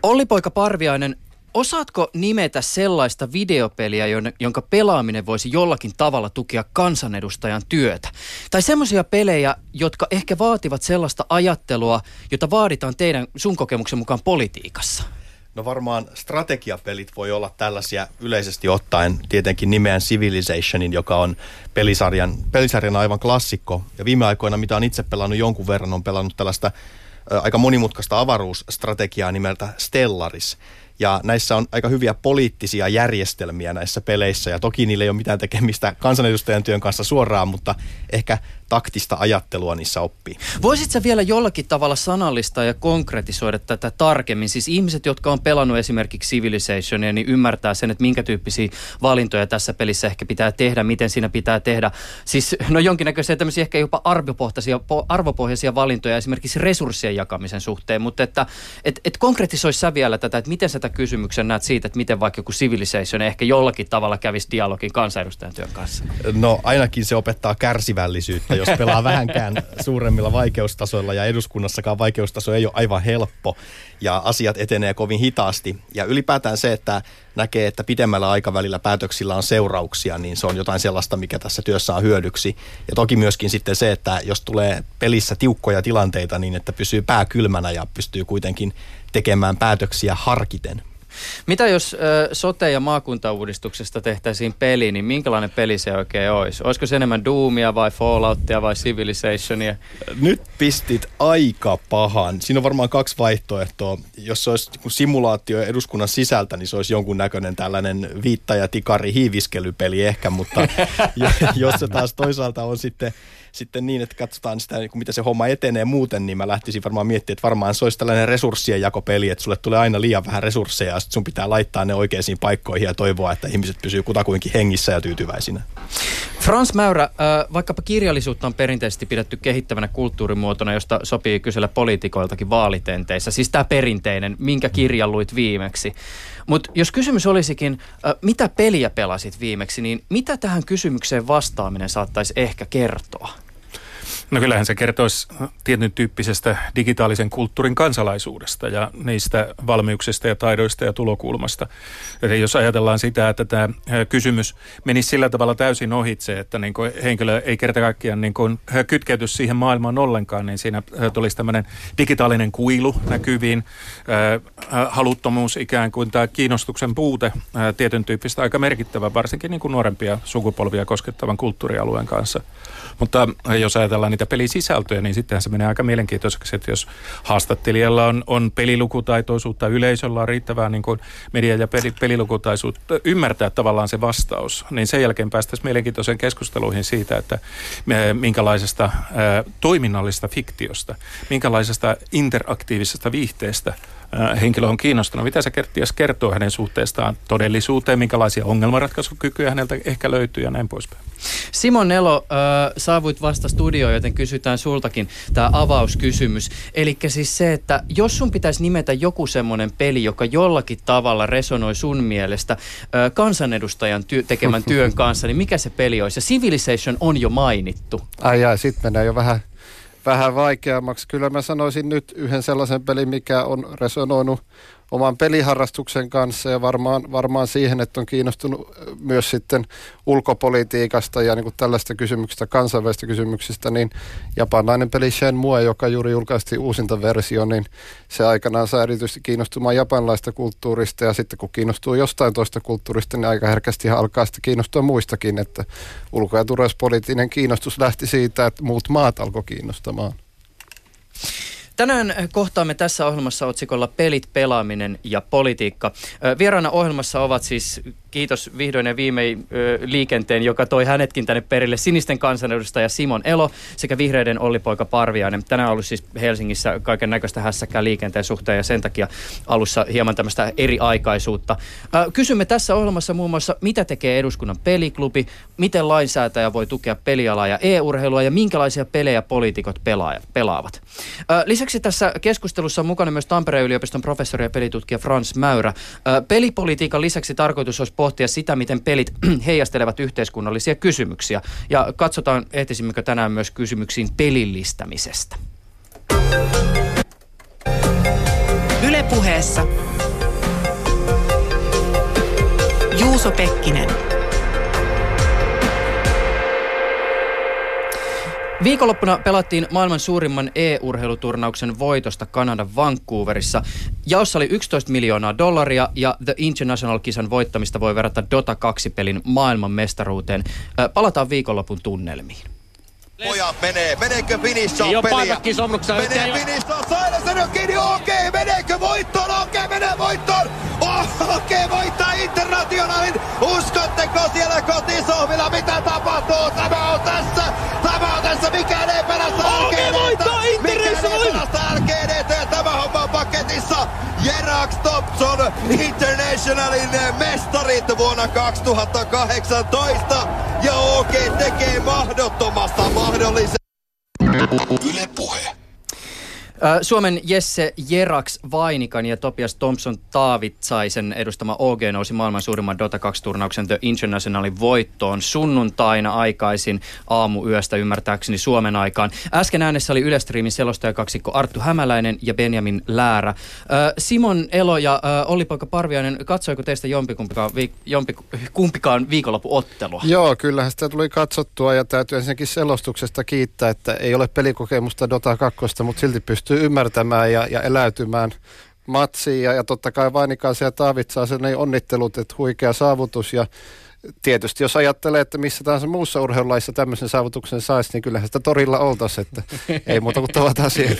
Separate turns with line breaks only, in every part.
Olli-poika Parviainen, osaatko nimetä sellaista videopeliä, jonka pelaaminen voisi jollakin tavalla tukea kansanedustajan työtä? Tai semmoisia pelejä, jotka ehkä vaativat sellaista ajattelua, jota vaaditaan sun kokemuksen mukaan politiikassa?
No varmaan strategiapelit voi olla tällaisia yleisesti ottaen, tietenkin nimeän Civilizationin, joka on pelisarjan aivan klassikko. Ja viime aikoina, mitä on itse pelannut jonkun verran, on pelannut tällaista aika monimutkaista avaruusstrategiaa nimeltä Stellaris. Ja näissä on aika hyviä poliittisia järjestelmiä näissä peleissä, ja toki niillä ei ole mitään tekemistä kansanedustajan työn kanssa suoraan, mutta ehkä taktista ajattelua niissä oppii.
Voisitko sä vielä jollakin tavalla sanallistaa ja konkretisoida tätä tarkemmin? Siis ihmiset, jotka on pelannut esimerkiksi Civilizationia, niin ymmärtää sen, että minkä tyyppisiä valintoja tässä pelissä ehkä pitää tehdä, miten siinä pitää tehdä. Siis no jonkinnäköisiä tämmöisiä ehkä jopa arvopohjaisia valintoja esimerkiksi resurssien jakamisen suhteen, mutta että konkretisoisi sä vielä tätä, että miten sä tätä kysymyksen näet siitä, että miten vaikka joku Civilization ehkä jollakin tavalla kävisi dialogin kansanedustajan työn kanssa?
No ainakin se opettaa kärsivällisyyttä, jos pelaa vähänkään suuremmilla vaikeustasoilla, ja eduskunnassakaan vaikeustaso ei ole aivan helppo ja asiat etenee kovin hitaasti. Ja ylipäätään se, että näkee, että pidemmällä aikavälillä päätöksillä on seurauksia, niin se on jotain sellaista, mikä tässä työssä on hyödyksi. Ja toki myöskin sitten se, että jos tulee pelissä tiukkoja tilanteita, niin että pysyy pää kylmänä ja pystyy kuitenkin tekemään päätöksiä harkiten.
Mitä jos sote- ja maakuntauudistuksesta tehtäisiin peli, niin minkälainen peli se oikein olisi? Olisiko se enemmän Doomia vai Falloutia vai Civilizationia?
Nyt pistit aika pahan. Siinä on varmaan kaksi vaihtoehtoa. Jos se olisi simulaatio eduskunnan sisältä, niin se olisi jonkun näköinen tällainen viittaja-tikari hiiviskelypeli ehkä, mutta jos se taas toisaalta on sitten niin, että katsotaan sitä, miten se homma etenee muuten, niin mä lähtisin varmaan miettimään, että varmaan se olisi tällainen resurssien jakopeli, että sulle tulee aina liian vähän resursseja, ja sitten sun pitää laittaa ne oikeisiin paikkoihin ja toivoa, että ihmiset pysyy kutakuinkin hengissä ja tyytyväisinä.
Frans Mäyrä, vaikkapa kirjallisuutta on perinteisesti pidetty kehittävänä kulttuurimuotona, josta sopii kysellä poliitikoiltakin vaalitenteissä. Siis tämä perinteinen, minkä kirjan luit viimeksi. Mutta jos kysymys olisikin, mitä peliä pelasit viimeksi, niin mitä tähän kysymykseen vastaaminen saattaisi ehkä kertoa?
No kyllähän se kertoisi tietyn tyyppisestä digitaalisen kulttuurin kansalaisuudesta ja niistä valmiuksista ja taidoista ja tulokulmasta. Eli jos ajatellaan sitä, että tämä kysymys menisi sillä tavalla täysin ohitse, että niin kuin henkilö ei kerta kaikkiaan niin kuin kytkeyty siihen maailmaan ollenkaan, niin siinä tulisi tämmöinen digitaalinen kuilu näkyviin, haluttomuus ikään kuin tämä kiinnostuksen puute tietyn tyyppistä aika merkittävä, varsinkin niin kuin nuorempia sukupolvia koskettavan kulttuurialueen kanssa. Mutta jos ajatellaan niitä pelisisältöjä, niin sittenhän se menee aika mielenkiintoiseksi, että jos haastattelijalla on pelilukutaitoisuutta, yleisöllä on riittävää niin kuin media- ja pelilukutaisuutta ymmärtää tavallaan se vastaus, niin sen jälkeen päästäisiin mielenkiintoiseen keskusteluihin siitä, että minkälaisesta toiminnallisesta fiktiosta, minkälaisesta interaktiivisesta viihteestä henkilö on kiinnostunut. Mitä se kertoo hänen suhteestaan todellisuuteen, minkälaisia ongelmanratkaisukykyjä häneltä ehkä löytyy ja näin poispäin.
Simon Elo, saavuit vasta studioon, joten kysytään sultakin tämä avauskysymys. Eli siis se, että jos sun pitäisi nimetä joku semmoinen peli, joka jollakin tavalla resonoi sun mielestä kansanedustajan tekemän työn kanssa, niin mikä se peli olisi? Ja Civilization on jo mainittu.
Sitten mennään jo vähän vaikeammaksi. Kyllä mä sanoisin nyt yhden sellaisen pelin, mikä on resonoinut oman peliharrastuksen kanssa ja varmaan siihen, että on kiinnostunut myös sitten ulkopolitiikasta ja niin kuin tällaista kysymyksistä, kansainvälisistä kysymyksistä, niin japanilainen peli Shenmue, joka juuri julkaistiin uusinta versio, niin se aikanaan saa erityisesti kiinnostumaan japanilaista kulttuurista ja sitten kun kiinnostuu jostain toista kulttuurista, niin aika herkästi alkaa sitten kiinnostua muistakin, että ulko- ja turvallisuuspoliittinen kiinnostus lähti siitä, että muut maat alkoi kiinnostamaan.
Tänään kohtaamme tässä ohjelmassa otsikolla Pelit, pelaaminen ja politiikka. Vieraana ohjelmassa ovat siis, kiitos vihdoin ja viimein liikenteen, joka toi hänetkin tänne perille, sinisten kansanedustaja Simon Elo sekä vihreiden Olli-poika Parviainen. Tänään on ollut siis Helsingissä kaiken näköistä hässäkkää liikenteen suhteen ja sen takia alussa hieman tämmöistä eri-aikaisuutta. Kysymme tässä ohjelmassa muun muassa, mitä tekee eduskunnan peliklubi, miten lainsäätäjä voi tukea pelialaa ja e-urheilua ja minkälaisia pelejä poliitikot pelaavat. Lisäksi tässä keskustelussa on mukana myös Tampereen yliopiston professori ja pelitutkija Frans Mäyrä. Pelipolitiikan lisäksi tarkoitus olisi pohtia sitä, miten pelit heijastelevat yhteiskunnallisia kysymyksiä. Ja katsotaan, ehtisimmekö tänään myös kysymyksiin pelillistämisestä.
Yle Yle Puheessa Juuso Pekkinen.
Viikonloppuna pelattiin maailman suurimman e-urheiluturnauksen voitosta Kanadan Vancouverissa. Jaossa oli $11 miljoonaa ja The International-kisan voittamista voi verrata Dota 2-pelin maailmanmestaruuteen. Palataan viikonlopun tunnelmiin.
Pojat meneekö finishsaan peliä? Menee finishsaan, saada sen on kiinni, okei, meneekö voittoon, menee voittoon! Okei, voittaa Internationalin, uskotteko siellä kotisohvilla, mitä tapahtuu? Tämä on tässä, mikään ei pelasta LGDtä, tämä homma on paketissa. Jerax Thompson, Internationalin mestarit vuonna 2018 ja OK tekee mahdottomasta mahdollisen.
Yle Puhe.
Suomen Jesse Jerax Vainikan ja Topias Thompson Taavitsaisen edustama OG nousi maailman suurimman Dota 2-turnauksen The Internationalin voittoon sunnuntaina aikaisin aamuyöstä ymmärtääkseni Suomen aikaan. Äsken äänessä oli Yle-striimin selostajakaksikko Arttu Hämäläinen ja Benjamin Läärä. Simon Elo ja Olli-Poika Parviainen, katsoiko teistä jompikumpikaan viikonloppuottelua?
Joo, kyllähän sitä tuli katsottua ja täytyy ensinnäkin selostuksesta kiittää, että ei ole pelikokemusta Dota 2, mutta silti pystyy ymmärtämään ja eläytymään matsiin ja totta kai Vainikaisen ja Taavitsaisen ei onnittelut, että huikea saavutus ja tietysti jos ajattelee, että missä tahansa muussa urheilulajissa tämmöisen saavutuksen saisi, niin kyllähän sitä torilla oltaisi, että ei muuta kuin tavataan siellä.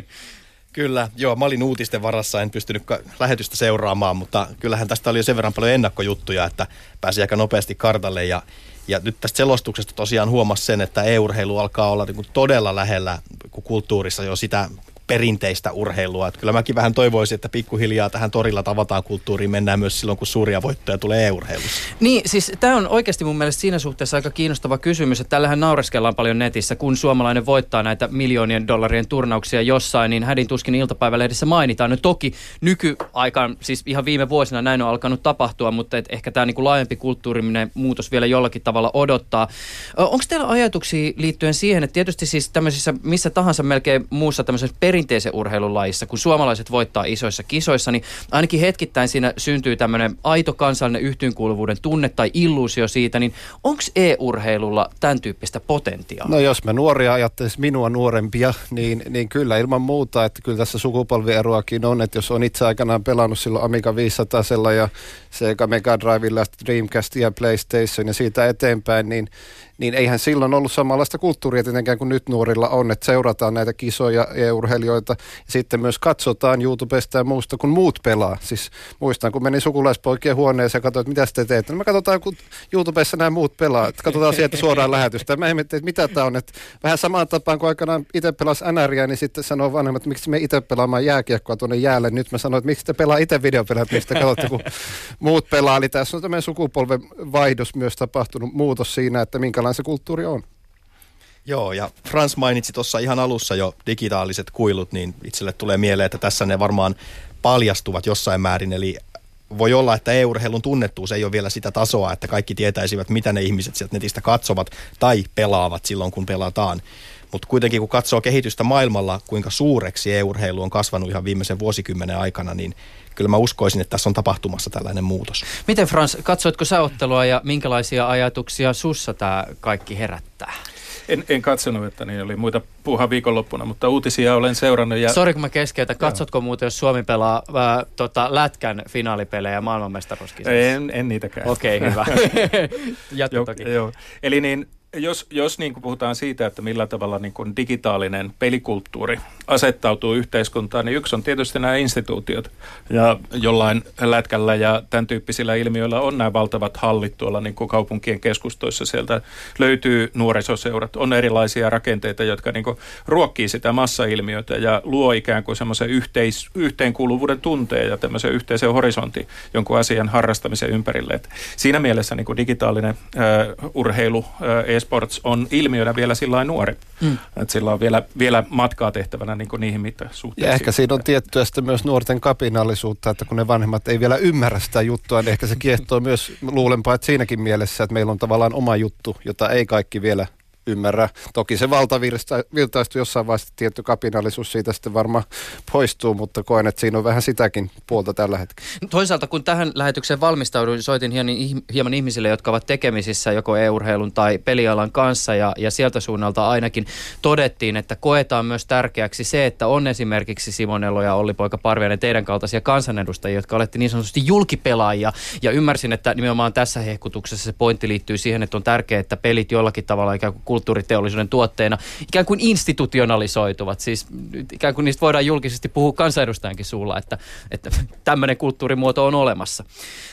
Kyllä, joo, mä olin uutisten varassa, en pystynyt lähetystä seuraamaan, mutta kyllähän tästä oli jo sen verran paljon ennakkojuttuja, että pääsi aika nopeasti kartalle ja nyt tästä selostuksesta tosiaan huomasi sen, että e-urheilu alkaa olla niin kuin todella lähellä kulttuurissa jo sitä perinteistä urheilua. Että kyllä mäkin vähän toivoisin, että pikkuhiljaa tähän torilla tavataan kulttuuriin mennään myös silloin, kun suuria voittoja tulee e-urheilussa.
Niin, siis tämä on oikeasti mun mielestä siinä suhteessa aika kiinnostava kysymys, että tällähän naureskellaan paljon netissä. Kun suomalainen voittaa näitä miljoonien dollarien turnauksia jossain, niin hädin tuskin iltapäivälehdissä mainitaan. No toki nykyaikaan, siis ihan viime vuosina näin on alkanut tapahtua, mutta ehkä tämä niinku laajempi kulttuuriminen muutos vielä jollakin tavalla odottaa. Onko teillä ajatuksia liittyen siihen, että tietysti siis tämmöisissä missä tahansa melkein muussa tämmöisessä perinteisen urheilulajissa, kun suomalaiset voittaa isoissa kisoissa, niin ainakin hetkittäin siinä syntyy tämmöinen aito kansallinen yhteenkuuluvuuden tunne tai illuusio siitä, niin onko e-urheilulla tämän tyyppistä potentiaalia?
No jos me nuoria ajattelisi minua nuorempia, niin kyllä ilman muuta, että kyllä tässä sukupolvieroakin on, että jos on itse aikanaan pelannut silloin Amiga 500:lla ja Sega Mega Drivella, Dreamcast ja PlayStation ja siitä eteenpäin, niin eihän silloin ollut samanlaista kulttuuria tietenkään kuin nyt nuorilla on, että seurataan näitä kisoja ja urheilijoita ja sitten myös katsotaan YouTubesta ja muusta, kun muut pelaa. Siis muistan, kun menin sukulaispoikien huoneeseen ja katsoin, että mitä te teette. No me katsotaan, kun YouTubessa nämä muut pelaa. Että katsotaan sieltä suoraan lähetystä. Mä ihmettelin, että mitä tämä on. Että vähän samaan tapaan, kun aikanaan itse pelasi NRiä, niin sitten sanoo vanhemmat, että miksi me itse pelaamaan jääkiekkoa tuonne jäälle. Nyt mä sanoin, että miksi te pelaa itse videopelät, mistä katsotte, kun muut pelaa. Eli tässä on tämmöinen sukupolven vaihdos myös tapahtunut muutos siinä, että minkälainen se kulttuuri on.
Joo, ja Frans mainitsi tuossa ihan alussa jo digitaaliset kuilut, niin itselle tulee mieleen, että tässä ne varmaan paljastuvat jossain määrin, eli voi olla, että e-urheilun tunnettuus ei ole vielä sitä tasoa, että kaikki tietäisivät, mitä ne ihmiset sieltä netistä katsovat tai pelaavat silloin, kun pelataan. Mutta kuitenkin, kun katsoo kehitystä maailmalla, kuinka suureksi e-urheilu on kasvanut ihan viimeisen vuosikymmenen aikana, niin kyllä mä uskoisin, että tässä on tapahtumassa tällainen muutos.
Miten Frans, katsoitko sä ottelua ja minkälaisia ajatuksia sussa tämä kaikki herättää?
En katsonut, että niin oli muita puuhaa viikonloppuna, mutta uutisia olen seurannut.
Sori, kun mä keskeytän. Katsotko muuten, jos Suomi pelaa lätkän finaalipelejä maailmanmestaruuskisoissa?
En niitäkään.
Okei, hyvä. Jatka toki.
Joo. Eli niin, jos niin kuin puhutaan siitä, että millä tavalla niin kuin digitaalinen pelikulttuuri asettautuu yhteiskuntaan, niin yksi on tietysti nämä instituutiot. Ja jollain lätkällä ja tämän tyyppisillä ilmiöillä on nämä valtavat hallit tuolla niin kuin kaupunkien keskustoissa. Sieltä löytyy nuorisoseurat, on erilaisia rakenteita, jotka niin kuin ruokkii sitä massailmiötä ja luo ikään kuin semmoisen yhteenkuuluvuuden tunteen ja tämmöisen yhteisen horisontin jonkun asian harrastamisen ympärille. Et siinä mielessä niin kuin digitaalinen urheilu, e-sports on ilmiönä vielä sillain nuori. Että sillä on vielä matkaa tehtävänä niin kuin niihin mittasuhteisiin.
Ja ehkä siinä on tiettyä sitten myös nuorten kapinallisuutta, että kun ne vanhemmat ei vielä ymmärrä sitä juttua, niin ehkä se kiehtoo myös luulenpa, että siinäkin mielessä, että meillä on tavallaan oma juttu, jota ei kaikki vielä ymmärrä. Toki se valtavirtaistui jossain vaiheessa, tietty kapinallisuus siitä sitten varmaan poistuu, mutta koen, että siinä on vähän sitäkin puolta tällä hetkellä.
Toisaalta kun tähän lähetykseen valmistauduin, soitin hieman ihmisille, jotka ovat tekemisissä joko e-urheilun tai pelialan kanssa ja sieltä suunnalta ainakin todettiin, että koetaan myös tärkeäksi se, että on esimerkiksi Simon Elo ja Olli-Poika Parviainen teidän kaltaisia kansanedustajia, jotka olette niin sanotusti julkipelaajia ja ymmärsin, että nimenomaan tässä hehkutuksessa se pointti liittyy siihen, että on tärkeää, että pelit jollakin tavalla ikään kuin kulttuuriteollisuuden tuotteena ikään kuin institutionalisoituvat. Siis ikään kuin niistä voidaan julkisesti puhua kansanedustajankin suulla, että tämmöinen kulttuurimuoto on olemassa.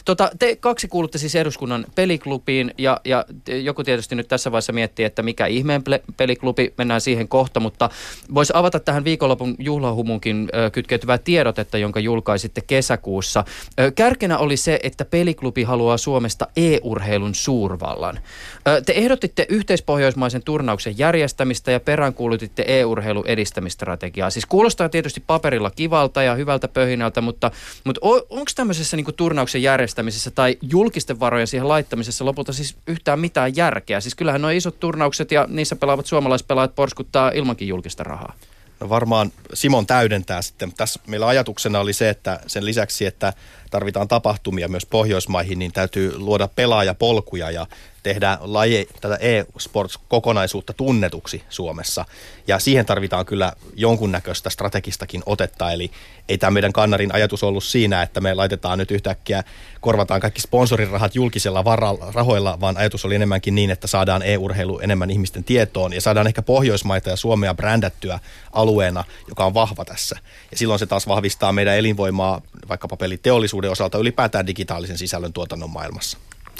Te kaksi kuulutte siis eduskunnan peliklubiin ja joku tietysti nyt tässä vaiheessa miettii, että mikä ihmeen peliklubi, mennään siihen kohta, mutta voisi avata tähän viikonlopun juhlahumunkin kytkeytyvää tiedotetta, jonka julkaisitte kesäkuussa. Kärkenä oli se, että peliklubi haluaa Suomesta e-urheilun suurvallan. Te ehdotitte yhteispohjoismaisen turnauksen järjestämistä ja peräänkuulutitte e-urheilun edistämistrategiaa. Siis kuulostaa tietysti paperilla kivalta ja hyvältä pöhinältä, mutta onko tämmöisessä niin kuin turnauksen järjestämisessä tai julkisten varojen siihen laittamisessa lopulta siis yhtään mitään järkeä? Siis kyllähän nuo isot turnaukset ja niissä pelaavat suomalaispelaajat porskuttaa ilmankin julkista rahaa.
No varmaan Simon täydentää sitten. Tässä meillä ajatuksena oli se, että sen lisäksi, että tarvitaan tapahtumia myös Pohjoismaihin, niin täytyy luoda pelaajapolkuja ja tehdä tätä e-sports-kokonaisuutta tunnetuksi Suomessa. Ja siihen tarvitaan kyllä jonkunnäköistä strategistakin otetta, eli ei tämä meidän Kannarin ajatus ollut siinä, että me laitetaan nyt yhtäkkiä, korvataan kaikki sponsorirahat julkisella rahoilla, vaan ajatus oli enemmänkin niin, että saadaan e-urheilu enemmän ihmisten tietoon ja saadaan ehkä Pohjoismaita ja Suomea brändättyä alueena, joka on vahva tässä. Ja silloin se taas vahvistaa meidän elinvoimaa vaikkapa peliteollisuuden osalta ylipäätään digitaalisen sisällön tuotannon maailmassa.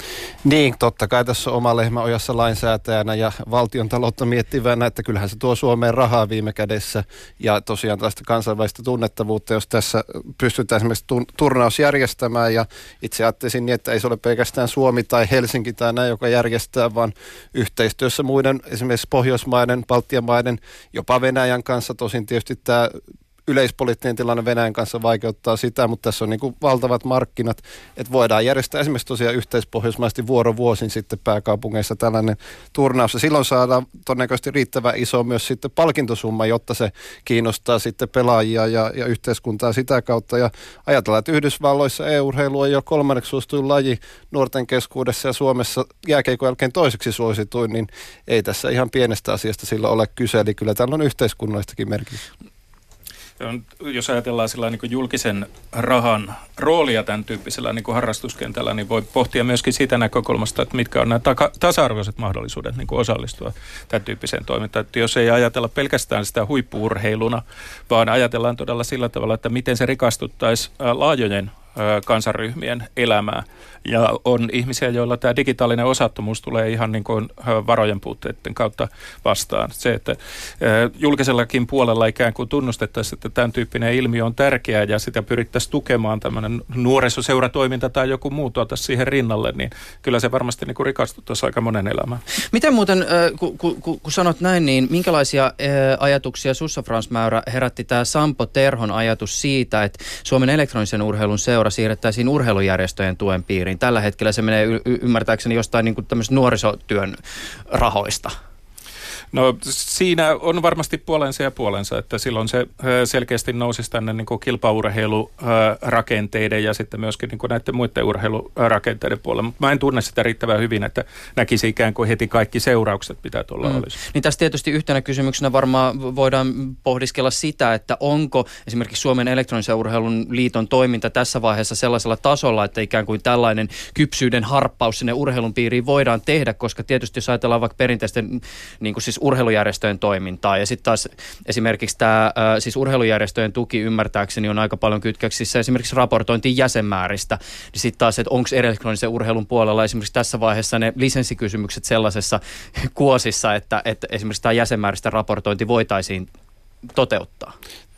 Niin, totta kai tässä on oma lehmä ojassa lainsäätäjänä ja valtion taloutta miettivänä, että kyllähän se tuo Suomeen rahaa viime kädessä ja tosiaan tästä kansainvälistä tunnettavuutta, jos tässä pystytään esimerkiksi turnaus järjestämään ja itse ajattelisin niin, että ei se ole pelkästään Suomi tai Helsinki tai näin, joka järjestää, vaan yhteistyössä muiden esimerkiksi Pohjoismaiden, Baltian maiden, jopa Venäjän kanssa, tosin tietysti tämä yleispoliittinen tilanne Venäjän kanssa vaikeuttaa sitä, mutta tässä on niin kuin valtavat markkinat, että voidaan järjestää esimerkiksi tosiaan yhteispohjoismaisesti vuorovuosin sitten pääkaupungeissa tällainen turnaus. Ja silloin saadaan todennäköisesti riittävän iso myös sitten palkintosumma, jotta se kiinnostaa sitten pelaajia ja yhteiskuntaa sitä kautta. Ja ajatellaan, että Yhdysvalloissa e-urheilu on jo 3. suosituin laji nuorten keskuudessa ja Suomessa jääkiekon jälkeen 2. suosituin, niin ei tässä ihan pienestä asiasta sillä ole kyse, eli kyllä täällä on yhteiskunnallistakin merkitystä.
Jos ajatellaan sillä niin kuin julkisen rahan roolia tämän tyyppisellä niin kuin harrastuskentällä, niin voi pohtia myöskin siitä näkökulmasta, että mitkä on nämä tasa-arvoiset mahdollisuudet niin kuin osallistua tämän tyyppiseen toimintaan. Että jos ei ajatella pelkästään sitä huippu-urheiluna, vaan ajatellaan todella sillä tavalla, että miten se rikastuttaisi laajojen kansanryhmien elämää. Ja on ihmisiä, joilla tämä digitaalinen osattomuus tulee ihan niin kuin varojen puutteiden kautta vastaan. Se, että julkisellakin puolella ikään kuin tunnustettaisiin, että tämän tyyppinen ilmiö on tärkeä ja sitä pyrittäisiin tukemaan tämmöinen nuorisoseuratoiminta tai joku muu tuota siihen rinnalle, niin kyllä se varmasti niin kuin rikastuttaisi aika monen elämää. Miten
muuten, kun sanot näin, niin minkälaisia ajatuksia sussa, Frans Mäyrä, herätti tämä Sampo Terhon ajatus siitä, että Suomen elektronisen urheilun seura siirrettäisiin urheilujärjestöjen tuen piiriin? Tällä hetkellä se menee ymmärtääkseni jostain niin kuin tämmöistä nuorisotyön rahoista.
No siinä on varmasti puolensa ja puolensa, että silloin se selkeästi nousisi tänne niin kuin kilpaurheilurakenteiden ja sitten myöskin niin kuin näiden muiden urheilurakenteiden puolella. Mutta mä en tunne sitä riittävän hyvin, että näkisi ikään kuin heti kaikki seuraukset, mitä tuolla olisi.
Niin tässä tietysti yhtenä kysymyksenä varmaan voidaan pohdiskella sitä, että onko esimerkiksi Suomen elektronisen urheilun liiton toiminta tässä vaiheessa sellaisella tasolla, että ikään kuin tällainen kypsyyden harppaus sinne urheilun piiriin voidaan tehdä, koska tietysti jos ajatellaan vaikka perinteisten niin kuin siis urheilujärjestöjen toimintaa. Ja sitten taas esimerkiksi tämä siis urheilujärjestöjen tuki ymmärtääkseni on aika paljon kytköksissä esimerkiksi raportointiin jäsenmääristä. Niin sitten taas, että onko elektronisen urheilun puolella esimerkiksi tässä vaiheessa ne lisenssikysymykset sellaisessa kuosissa, että esimerkiksi tämä jäsenmääristä raportointi voitaisiin toteuttaa.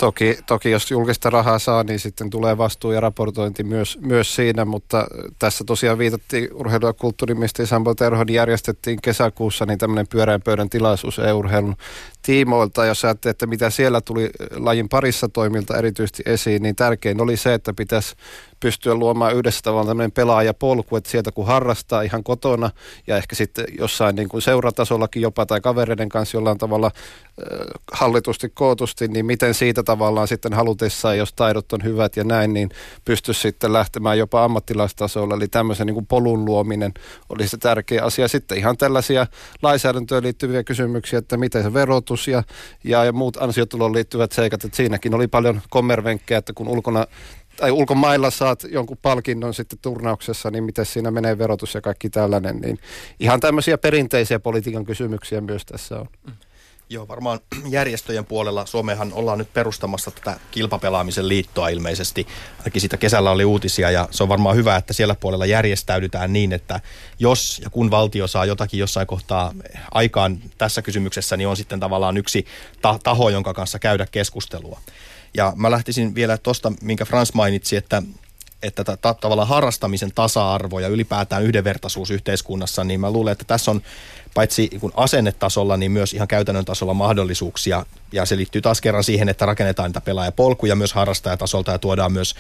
Toki jos julkista rahaa saa, niin sitten tulee vastuu ja raportointi myös siinä, mutta tässä tosiaan viitattiin urheilu- ja kulttuuriministeri Sampo Terho, niin järjestettiin kesäkuussa niin tämmöinen pyöreän pöydän tilaisuus urheilun tiimoilta. Jos ajattelee, että mitä siellä tuli lajin parissa toimilta erityisesti esiin, niin tärkein oli se, että pitäisi pystyä luomaan yhdessä tavalla tämmöinen pelaajapolku, että sieltä kun harrastaa ihan kotona ja ehkä sitten jossain niin kuin seuratasollakin jopa tai kavereiden kanssa jollain tavalla hallitusti, kootusti, niin miten siitä tavallaan sitten halutessaan, jos taidot on hyvät ja näin, niin pystyisi sitten lähtemään jopa ammattilaistasolla. Eli tämmöisen niin kuin polun luominen oli se tärkeä asia. Sitten ihan tällaisia lainsäädäntöön liittyviä kysymyksiä, että miten se verotus ja muut ansiotuloon liittyvät seikat, että siinäkin oli paljon kommervenkkejä, että kun ulkomailla saat jonkun palkinnon sitten turnauksessa, niin miten siinä menee verotus ja kaikki tällainen, niin ihan tämmöisiä perinteisiä politiikan kysymyksiä myös tässä on.
Joo, varmaan järjestöjen puolella Suomeenhan ollaan nyt perustamassa tätä kilpapelaamisen liittoa ilmeisesti. Ainakin siitä kesällä oli uutisia ja se on varmaan hyvä, että siellä puolella järjestäydytään niin, että jos ja kun valtio saa jotakin jossain kohtaa aikaan tässä kysymyksessä, niin on sitten tavallaan yksi taho, jonka kanssa käydä keskustelua. Ja mä lähtisin vielä tuosta, minkä Frans mainitsi, että tavallaan harrastamisen tasa-arvo ja ylipäätään yhdenvertaisuus yhteiskunnassa, niin mä luulen, että tässä on paitsi asennetasolla, niin myös ihan käytännön tasolla mahdollisuuksia. Ja se liittyy taas kerran siihen, että rakennetaan niitä pelaajapolkuja myös harrastajatasolta ja tuodaan myös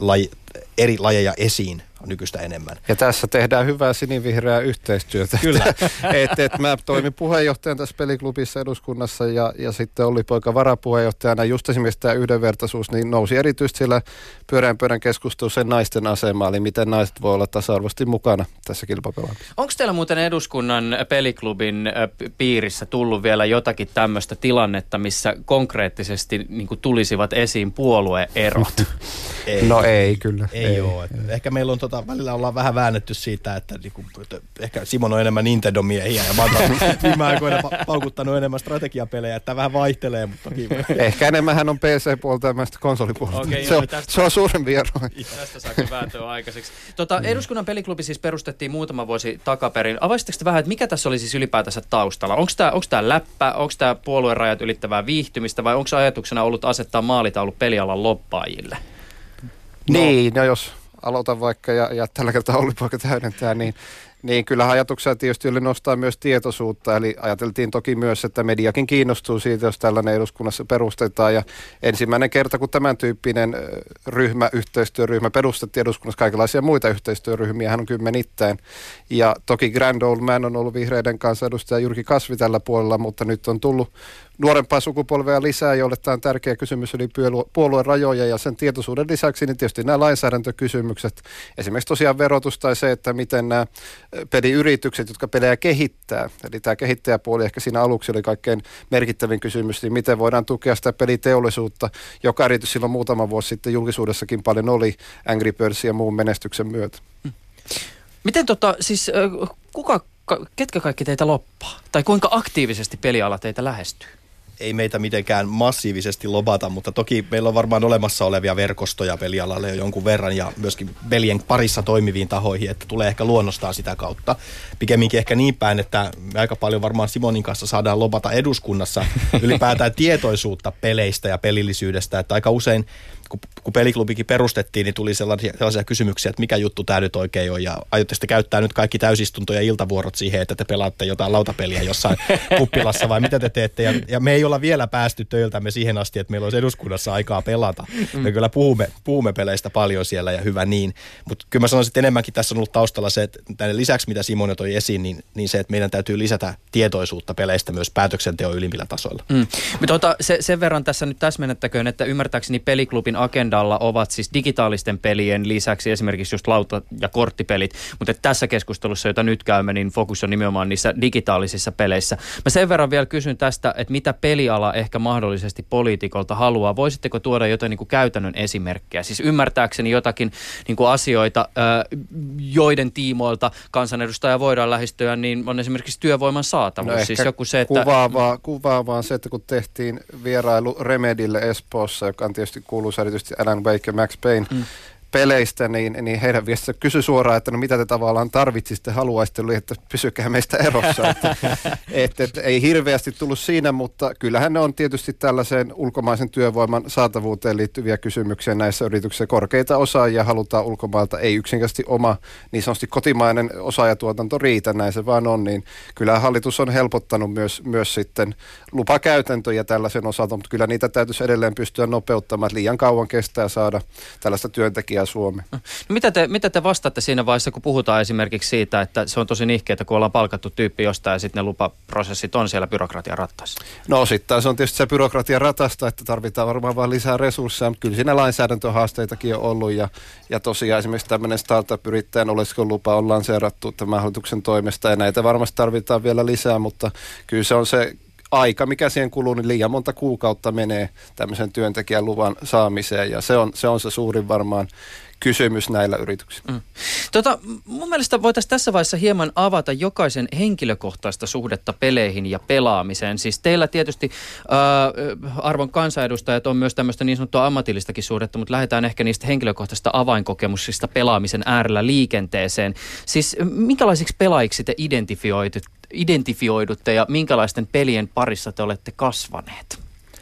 eri lajeja esiin nykyistä enemmän.
Ja tässä tehdään hyvää sinivihreää yhteistyötä.
Kyllä.
Mä toimin puheenjohtajan tässä peliklubissa eduskunnassa ja sitten Olli Poika varapuheenjohtajana. Just esimerkiksi tämä yhdenvertaisuus niin nousi erityisesti siellä pyöreän pöydän keskustelussa sen naisten asema, eli miten naiset voi olla tasa-arvoisesti mukana tässä kilpapelaamisessa.
Onko teillä muuten eduskunnan peliklubin piirissä tullut vielä jotakin tämmöistä tilannetta, missä konkreettisesti niin kuin tulisivat esiin puolue-erot?
Ei kyllä.
Ei ole. Ehkä meillä on välillä ollaan vähän väännetty siitä, että ehkä Simon on enemmän Nintendo-miehiä ja mä oon viime aikoina paukuttanut enemmän strategiapelejä, että vähän vaihtelee, mutta toki.
Ehkä enemmän hän on PC-puolta ja konsolipuolta.
Okay,
se on suurempi ero.
Tästä saakin vääntöä aikaiseksi. Eduskunnan peliklubi siis perustettiin muutama vuosi takaperin. Avaisitteko te vähän, että mikä tässä oli siis ylipäätänsä taustalla? Onko tämä läppä, onko tämä puoluerajat ylittävää viihtymistä vai onko ajatuksena ollut asettaa maalitaulu pelialan lobbaajille?
Niin, no jos aloitan vaikka ja tällä kertaa Olli Poika täydentää, niin kyllä ajatuksena tietysti oli nostaa myös tietoisuutta, eli ajateltiin toki myös, että mediakin kiinnostuu siitä, jos tällainen eduskunnassa perustetaan, ja ensimmäinen kerta, kun tämän tyyppinen yhteistyöryhmä perustettiin eduskunnassa, kaikenlaisia muita yhteistyöryhmiä, hän on kymmenittäin, ja toki Grand Old Man on ollut vihreiden kanssa edustaja Jyrki Kasvi tällä puolella, mutta nyt on tullut nuorempaa sukupolvea lisää, jolle tämä on tärkeä kysymys yli puolueen rajoja, ja sen tietoisuuden lisäksi niin tietysti nämä lainsäädäntökysymykset, esimerkiksi tosiaan verotus tai se, että miten nämä peliyritykset, jotka pelejä kehittää, eli tämä kehittäjäpuoli ehkä siinä aluksi oli kaikkein merkittävin kysymys, niin miten voidaan tukea sitä peliteollisuutta, joka erityisesti silloin muutama vuosi sitten julkisuudessakin paljon oli Angry Birdsin ja muun menestyksen myötä.
Miten ketkä kaikki teitä loppaa? Tai kuinka aktiivisesti peliala teitä lähestyy?
Ei meitä mitenkään massiivisesti lobata, mutta toki meillä on varmaan olemassa olevia verkostoja pelialalle jo jonkun verran ja myöskin pelien parissa toimiviin tahoihin, että tulee ehkä luonnostaan sitä kautta. Pikemminkin ehkä niin päin, että me aika paljon varmaan Simonin kanssa saadaan lobata eduskunnassa ylipäätään tietoisuutta peleistä ja pelillisyydestä, että aika usein kun peliklubikin perustettiin, niin tuli sellaisia kysymyksiä, että mikä juttu tämä nyt oikein on, ja aiotte sitten käyttää nyt kaikki täysistunto- ja iltavuorot siihen, että te pelaatte jotain lautapeliä jossain kuppilassa, vai mitä te teette, ja me ei olla vielä päästy töiltämme siihen asti, että meillä olisi eduskunnassa aikaa pelata. Me kyllä puhumme peleistä paljon siellä, ja hyvä niin, mutta kyllä mä sanoisin, että enemmänkin tässä on ollut taustalla se, että tämän lisäksi, mitä Simon toi esiin, niin se, että meidän täytyy lisätä tietoisuutta peleistä myös päätöksenteon ylimmillä tasoilla.
Sen verran tässä nyt täsmennettäköön, että ymmärtääkseni peliklubin agendalla ovat siis digitaalisten pelien lisäksi esimerkiksi just lauta- ja korttipelit, mutta tässä keskustelussa, jota nyt käymme, niin fokus on nimenomaan niissä digitaalisissa peleissä. Mä sen verran vielä kysyn tästä, että mitä peliala ehkä mahdollisesti poliitikolta haluaa. Voisitteko tuoda jotain niin kuin käytännön esimerkkejä? Siis ymmärtääkseni jotakin niin kuin asioita, joiden tiimoilta kansanedustaja voidaan lähestyä, niin on esimerkiksi työvoiman saatavuus.
No
siis joku se, että
kuvaavaa se, että kun tehtiin vierailu Remedille Espoossa, joka on tietysti kuuluisa erityisesti Alan Wake ja Max Payne peleistä, niin heidän viestissä kysy suoraan, että no mitä te tavallaan tarvitsisitte, haluaisitte, että pysykää meistä erossa. että ei hirveästi tullut siinä, mutta kyllähän ne on tietysti tällaiseen ulkomaisen työvoiman saatavuuteen liittyviä kysymyksiä näissä yrityksissä. Korkeita osaajia halutaan ulkomailta, ei yksinkertaisesti oma niin sanotusti kotimainen osaajatuotanto riitä, näin se vaan on, niin kyllä hallitus on helpottanut myös sitten lupakäytäntöjä tällaisen osalta, mutta kyllä niitä täytyisi edelleen pystyä nopeuttamaan, että liian kauan kestää saada tällaista työntekijää Suomeen.
No, mitä te vastaatte siinä vaiheessa, kun puhutaan esimerkiksi siitä, että se on tosi nihkeetä, kun ollaan palkattu tyyppi jostain ja sitten ne lupaprosessit on siellä byrokratian rattaissa?
No osittain se on tietysti se byrokratian ratasta, että tarvitaan varmaan vaan lisää resursseja, mutta kyllä siinä lainsäädäntöhaasteitakin on ollut ja tosiaan esimerkiksi tämmöinen startup-yrittäjän oleskelulupa on lanseerattu tämän hallituksen toimesta ja näitä varmasti tarvitaan vielä lisää, mutta kyllä se on se aika, mikä siihen kuluu, niin liian monta kuukautta menee tämmöisen työntekijän luvan saamiseen ja se on se suurin varmaan kysymys näillä yrityksillä.
Mun mielestä voitaisiin tässä vaiheessa hieman avata jokaisen henkilökohtaista suhdetta peleihin ja pelaamiseen. Siis teillä tietysti arvon kansanedustajat on myös tämmöistä niin sanottua ammatillistakin suhdetta, mutta lähdetään ehkä niistä henkilökohtaisista avainkokemuksista pelaamisen äärellä liikenteeseen. Siis minkälaisiksi pelaajiksi te identifioidutte ja minkälaisten pelien parissa te olette kasvaneet?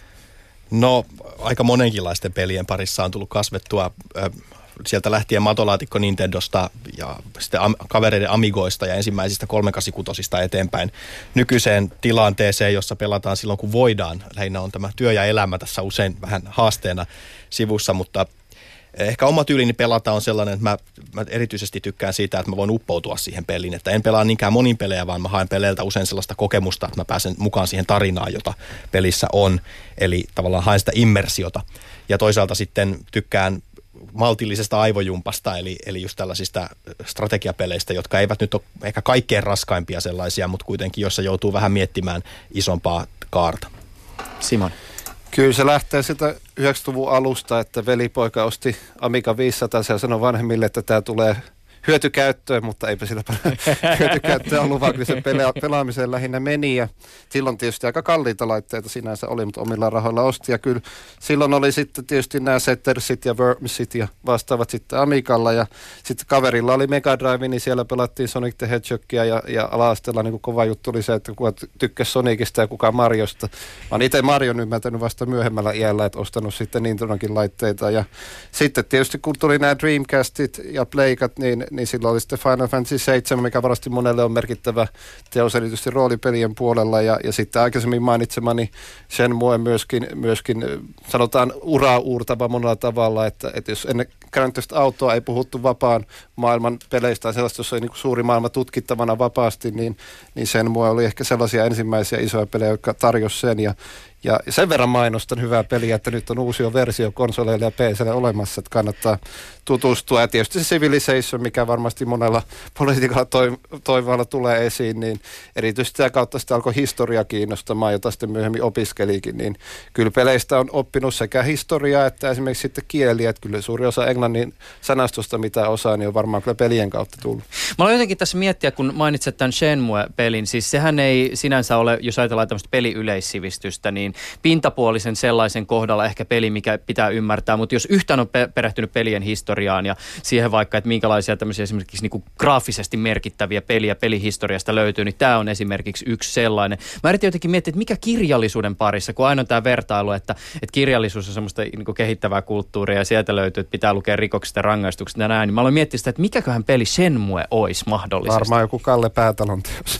No aika monenkinlaisten pelien parissa on tullut kasvettua. Sieltä lähtien matolaatikko Nintendosta ja sitten kavereiden Amigoista ja ensimmäisistä 386 eteenpäin nykyiseen tilanteeseen, jossa pelataan silloin kun voidaan. Lähinnä on tämä työ ja elämä tässä usein vähän haasteena sivussa, mutta ehkä oma tyylini pelata on sellainen, että mä erityisesti tykkään siitä, että mä voin uppoutua siihen peliin. Että en pelaa niinkään monin pelejä, vaan mä haen peleiltä usein sellaista kokemusta, että mä pääsen mukaan siihen tarinaan, jota pelissä on. Eli tavallaan haen sitä immersiota. Ja toisaalta sitten tykkään maltillisesta aivojumpasta, eli just tällaisista strategiapeleistä, jotka eivät nyt ole ehkä kaikkein raskaimpia sellaisia, mutta kuitenkin, jossa joutuu vähän miettimään isompaa kaarta.
Simon.
Kyllä se lähtee sitä 90-luvun alusta, että velipoika osti Amiga 500 ja sanoi vanhemmille, että tämä tulee hyötykäyttöön, mutta eipä sillä paljon hyötykäyttöä ollut, vaan kyllä se pelaamiseen lähinnä meni. Ja silloin tietysti aika kalliita laitteita sinänsä oli, mutta omilla rahoilla osti. Ja kyllä silloin oli sitten tietysti nämä Settersit ja Wormsit ja vastaavat sitten Amigalla. Ja sitten kaverilla oli Mega Drive, niin siellä pelattiin Sonic the Hedgehogia ja ala-asteella niin kova juttu oli se, että kuka tykkäsi Sonicista ja kuka Mariosta. Mä oon itse Marion ymmärtänyt vasta myöhemmällä iällä, että ostanut sitten Nintendonkin laitteita. Ja sitten tietysti kun tuli nämä Dreamcastit ja Playkat, niin silloin oli sitten Final Fantasy 7, mikä varmasti monelle on merkittävä teos erityisesti roolipelien puolella. Ja sitten aikaisemmin mainitsemani Shenmue myöskin sanotaan uraa uurtava monella tavalla, että jos ennen Grand Theft Autoa ei puhuttu vapaan maailman peleistä tai sellaista, jos oli niin suuri maailma tutkittavana vapaasti, niin Shenmue oli ehkä sellaisia ensimmäisiä isoja pelejä, jotka tarjosi sen. Ja sen verran mainostan hyvää peliä, että nyt on uusi versio konsoleille ja PC:lle olemassa, että kannattaa tutustua. Ja tietysti se Civilization, mikä varmasti monella politiikalla toivoilla tulee esiin, niin erityisesti sitä kautta sitä alkoi historia kiinnostamaan, jota sitten myöhemmin opiskelikin. Niin kyllä peleistä on oppinut sekä historiaa että esimerkiksi sitten kieliä, että kyllä suuri osa englannin sanastosta, mitä osaa, niin on varmaan kyllä pelien kautta tullut.
Mä olen jotenkin tässä miettiä, kun mainitset tämän Shenmue-pelin, siis sehän ei sinänsä ole, jos ajatellaan tämmöistä peliyleissivistystä, niin pintapuolisen sellaisen kohdalla ehkä peli, mikä pitää ymmärtää, mutta jos yhtään on perehtynyt pelien historiaan ja siihen vaikka, että minkälaisia tämmöisiä esimerkiksi niin kuin graafisesti merkittäviä peliä pelihistoriasta löytyy, niin tämä on esimerkiksi yksi sellainen. Mä yritin jotenkin miettiä, että mikä kirjallisuuden parissa, kun aina on tämä vertailu, että kirjallisuus on semmoista niin kuin kehittävää kulttuuria ja sieltä löytyy, että pitää lukea rikokset ja rangaistukset ja näin, niin mä aloin miettiä sitä, että mikäköhän peli Shenmue olisi mahdollisesti.
Varmaan joku Kalle Päätalon teos.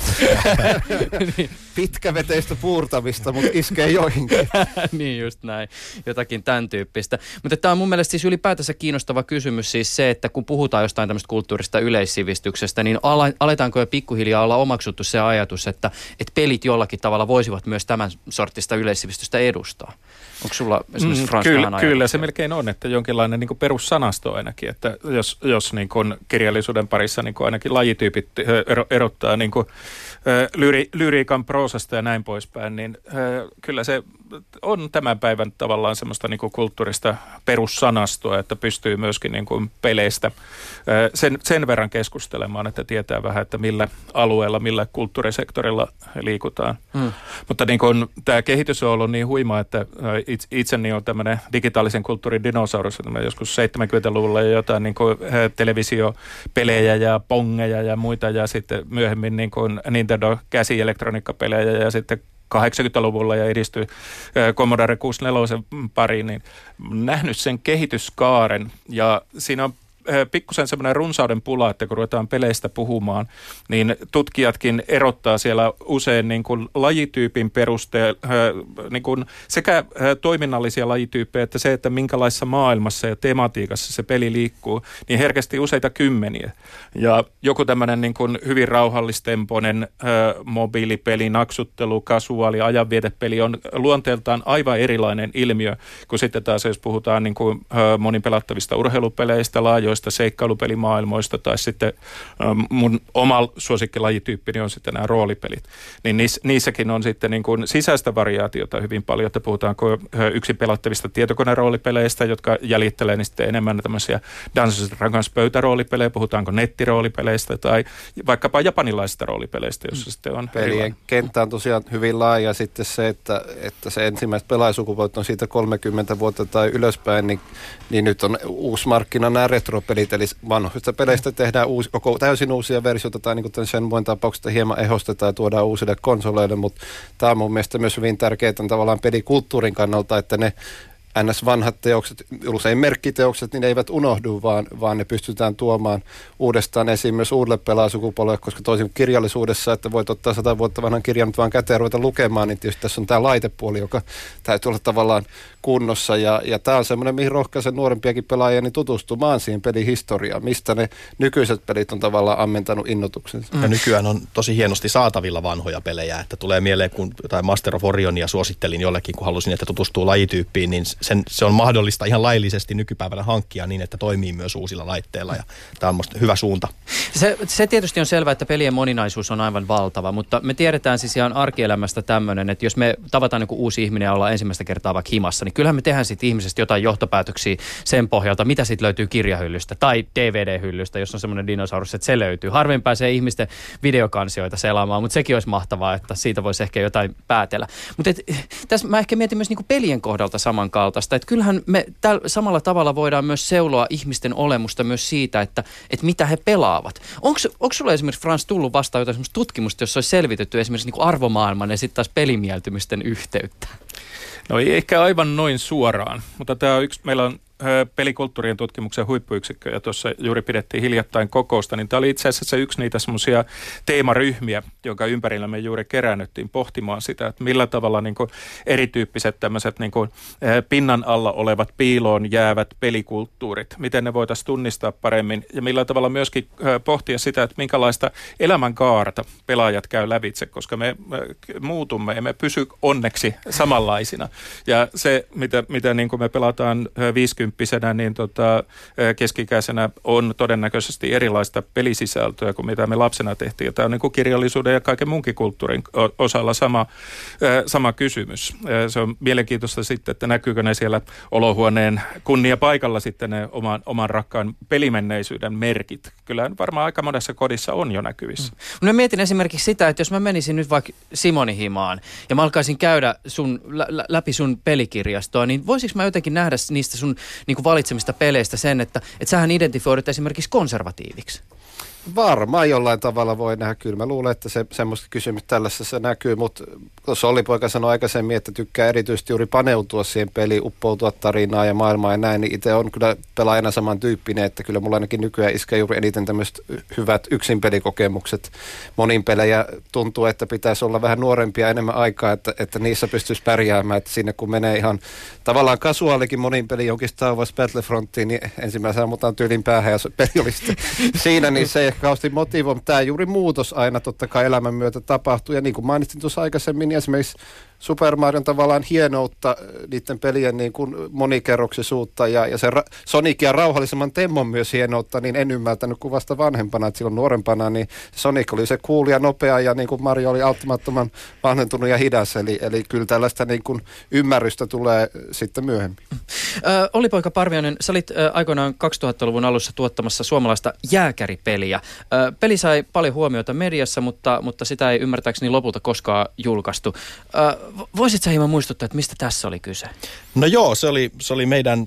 Pitkäveteistä puurtamista, mutta iskee joihinkin.
Niin just näin, jotakin tämän tyyppistä. Mutta tämä on mun mielestä siis ylipäätänsä kiinnostava kysymys siis se, että kun puhutaan jostain tämmöistä kulttuurista yleissivistyksestä, niin aletaanko jo pikkuhiljaa olla omaksuttu se ajatus, että pelit jollakin tavalla voisivat myös tämän sortista yleissivistystä edustaa? Onko sulla esimerkiksi Frans tähän ajatus?
Kyllä se melkein on, että jonkinlainen niin kuin perussanasto ainakin, että jos niin kuin kirjallisuuden parissa niin kuin ainakin lajityypit erottaa niin kuin lyriikan proosasta ja näin poispäin, niin kyllä se on tämän päivän tavallaan semmoista niin kuin kulttuurista perussanastoa, että pystyy myöskin niin kuin peleistä sen verran keskustelemaan, että tietää vähän, että millä alueella, millä kulttuurisektorilla liikutaan. Mutta niin kuin tämä kehitys on ollut niin huima, että itseni on tämmöinen digitaalisen kulttuurin dinosaurus, että mä joskus 70-luvulla jotain niin kuin televisiopelejä ja pongeja ja muita ja sitten myöhemmin niin kuin Nintendo käsielektroniikkapelejä ja sitten 80-luvulla ja edistyi Commodore 64 pariin, niin nähnyt sen kehityskaaren ja siinä on pikkusen semmoinen runsauden pula, että kun ruvetaan peleistä puhumaan, niin tutkijatkin erottaa siellä usein niin kuin lajityypin perusteella niin kuin sekä toiminnallisia lajityyppejä, että se, että minkälaisessa maailmassa ja tematiikassa se peli liikkuu, niin herkästi useita kymmeniä. Ja joku tämmöinen niin kuin hyvin rauhallistempoinen mobiilipeli, naksuttelu, kasuaali, ajanvietepeli on luonteeltaan aivan erilainen ilmiö, kuin sitten taas jos puhutaan niin kuin monipelattavista urheilupeleistä, laajoista seikkailupelimaailmoista tai sitten mun oma suosikkilajityyppini on sitten nämä roolipelit. Niin niissäkin on sitten niin kuin sisäistä variaatiota hyvin paljon, että puhutaanko yksin pelattavista tietokoneroolipeleistä, jotka jäljittelee niin sitten enemmän tämmöisiä Dungeons & Dragons pöytäroolipelejä, puhutaanko nettiroolipeleistä tai vaikkapa japanilaisista roolipeleistä, jossa sitten on
pelien kenttä on tosiaan hyvin laaja. Sitten se, että se ensimmäiset pelaajasukupuolet on siitä 30 vuotta tai ylöspäin, niin nyt on uusi markkina nämä retropelit, eli vanhoista peleistä tehdään täysin uusia versioita, tai niin kuin tämän Shenmuen tapauksesta hieman ehostetaan ja tuodaan uusille konsoleille, mutta tämä on mun mielestä myös hyvin tärkeää tavallaan pelikulttuurin kannalta, että ne NS-vanhat teokset, usein merkkiteokset, niin ne eivät unohdu, vaan ne pystytään tuomaan uudestaan esiin myös uudelle pelaajasukupolvelle, koska toisin kirjallisuudessa, että voit ottaa 100 vuotta vanhan kirjan nyt vaan käteen ja ruveta lukemaan, niin tietysti tässä on tämä laitepuoli, joka täytyy olla tavallaan kunnossa, ja tämä on semmoinen, mihin rohkaisen nuorempiakin pelaajia niin tutustumaan siihen pelihistoriaan, mistä ne nykyiset pelit on tavallaan ammentanut innotuksensa.
Ja nykyään on tosi hienosti saatavilla vanhoja pelejä, että tulee mieleen, kun jotain Master of Orionia suosittelin jollekin, kun halusin, että tutustuu lajityyppiin, niin se on mahdollista ihan laillisesti nykypäivänä hankkia niin, että toimii myös uusilla laitteilla, ja tämä on musta hyvä suunta.
Se tietysti on selvää, että pelien moninaisuus on aivan valtava, mutta me tiedetään siis ihan arkielämästä tämmöinen, että jos me tavataan joku uusi ihminen ja ollaan ensimmäistä kertaa vaikka himassa, niin kyllähän me tehdään siitä ihmisestä jotain johtopäätöksiä sen pohjalta, mitä siitä löytyy kirjahyllystä tai DVD-hyllystä, jos on semmoinen dinosaurus, että se löytyy. Harvemmin pääsee ihmisten videokansioita selaamaan, mutta sekin olisi mahtavaa, että siitä voisi ehkä jotain päätellä. Mutta tässä mä ehkä mietin myös niinku pelien kohdalta samankaltaista, että kyllähän me samalla tavalla voidaan myös seuloa ihmisten olemusta myös siitä, että mitä he pelaavat. Onko sulla esimerkiksi, Frans, tullut vastaan jotain semmoista tutkimusta, jossa olisi selvitetty esimerkiksi niinku arvomaailman ja sitten taas pelimieltymisten yhteyttä?
No ei ehkä aivan noin suoraan, mutta tämä on meillä on pelikulttuurien tutkimuksen huippuyksikkö, ja tuossa juuri pidettiin hiljattain kokousta, niin tämä oli itse asiassa yksi niitä semmoisia teemaryhmiä, jonka ympärillä me juuri keräännyttiin pohtimaan sitä, että millä tavalla niin kuin erityyppiset tämmöiset niin kuin pinnan alla olevat piiloon jäävät pelikulttuurit, miten ne voitaisiin tunnistaa paremmin, ja millä tavalla myöskin pohtia sitä, että minkälaista elämänkaarta pelaajat käy lävitse, koska me muutumme ja me pysy onneksi samanlaisina. Ja se, mitä niin kuin me pelataan 50 niin keski-ikäisenä on todennäköisesti erilaista pelisisältöä kuin mitä me lapsena tehtiin. Ja tämä on niin kuin kirjallisuuden ja kaiken muunkin kulttuurin osalla sama kysymys. Se on mielenkiintoista sitten, että näkyykö ne siellä olohuoneen kunniapaikalla sitten ne oman rakkaan pelimenneisyyden merkit. Kyllä varmaan aika monessa kodissa on jo näkyvissä.
Mä mietin esimerkiksi sitä, että jos mä menisin nyt vaikka Simoni himaan ja mä alkaisin käydä läpi sun pelikirjastoa, niin voisiko mä jotenkin nähdä niistä sun niin kuin valitsemista peleistä sen, että sähän identifioidut esimerkiksi konservatiiviksi?
Varmaan jollain tavalla voi nähdä. Kyllä mä luulen, että semmoista kysymystä tällaisessa näkyy, mutta tuossa Olli-poika sanoi aikaisemmin, että tykkää erityisesti juuri paneutua siihen peliin, uppoutua tarinaan ja maailmaan ja näin, niin itse on kyllä pelaajana samantyyppinen, että kyllä mulla ainakin nykyään iskee juuri eniten tämmöiset hyvät yksinpelikokemukset. Monin pelejä tuntuu, että pitäisi olla vähän nuorempia enemmän aikaa, että niissä pystyisi pärjäämään, että sinne kun menee ihan tavallaan kasuaalikin monin peli jonkin Star Wars Battlefrontiin, niin ensimmäisenä ammutaan tyylin päähän ja peli oli sitten siinä, niin se kauheasti motivoi, mutta tämä juuri muutos aina totta kai elämän myötä tapahtuu. Ja niin kuin mainitsin tuossa aikaisemmin, niin esimerkiksi Super Marion tavallaan hienoutta, niiden pelien niin kuin monikerroksisuutta ja se Sonic ja rauhallisemman Temmon myös hienoutta, niin en ymmärtänyt kuvasta vanhempana, että silloin nuorempana, niin Sonic oli se cool ja nopea ja niin kuin Mario oli auttamattoman vanhentunut ja hidas, eli kyllä tällaista niin kuin ymmärrystä tulee sitten myöhemmin.
Olli-poika Parviainen, sä olit aikoinaan 2000-luvun alussa tuottamassa suomalaista jääkäripeliä. Peli sai paljon huomiota mediassa, mutta sitä ei ymmärtääkseni lopulta koskaan julkaistu. Voisitko sä hieman muistuttaa, että mistä tässä oli kyse?
No joo, se oli meidän,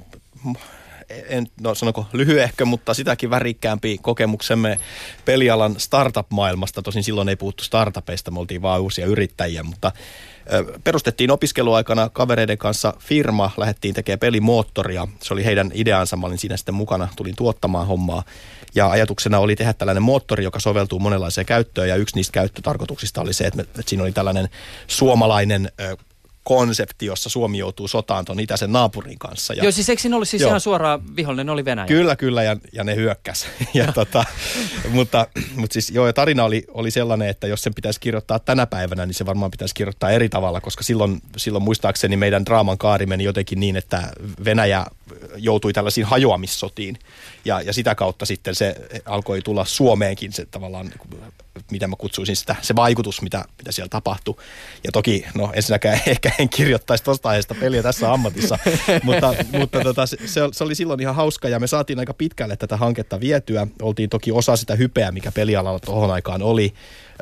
sanonko lyhyehkö, mutta sitäkin värikkäämpi kokemuksemme pelialan startup-maailmasta. Tosin silloin ei puhuttu startupeista, me oltiin vaan uusia yrittäjiä, mutta perustettiin opiskeluaikana kavereiden kanssa firma, lähdettiin tekemään pelimoottoria. Se oli heidän ideansa, mä olin siinä sitten mukana, tulin tuottamaan hommaa. Ja ajatuksena oli tehdä tällainen moottori, joka soveltuu monenlaiseen käyttöön, ja yksi niistä käyttötarkoituksista oli se, että siinä oli tällainen suomalainen konsepti, jossa Suomi joutuu sotaan ton itäisen naapurin kanssa.
Joo, siis eikö siinä ollut siis ihan suoraan vihollinen, oli Venäjä?
Kyllä, ja ne hyökkäs. mutta siis joo, ja tarina oli sellainen, että jos sen pitäisi kirjoittaa tänä päivänä, niin se varmaan pitäisi kirjoittaa eri tavalla, koska silloin muistaakseni meidän draaman kaari meni jotenkin niin, että Venäjä joutui tällaisiin hajoamissotiin, ja sitä kautta sitten se alkoi tulla Suomeenkin se tavallaan, mitä mä kutsuisin sitä, se vaikutus, mitä siellä tapahtui. Ja toki, ensinnäkään ehkä en kirjoittaisi tuosta aiheesta peliä tässä ammatissa, mutta se oli silloin ihan hauska, ja me saatiin aika pitkälle tätä hanketta vietyä. Oltiin toki osa sitä hypeä, mikä pelialalla tuohon aikaan oli,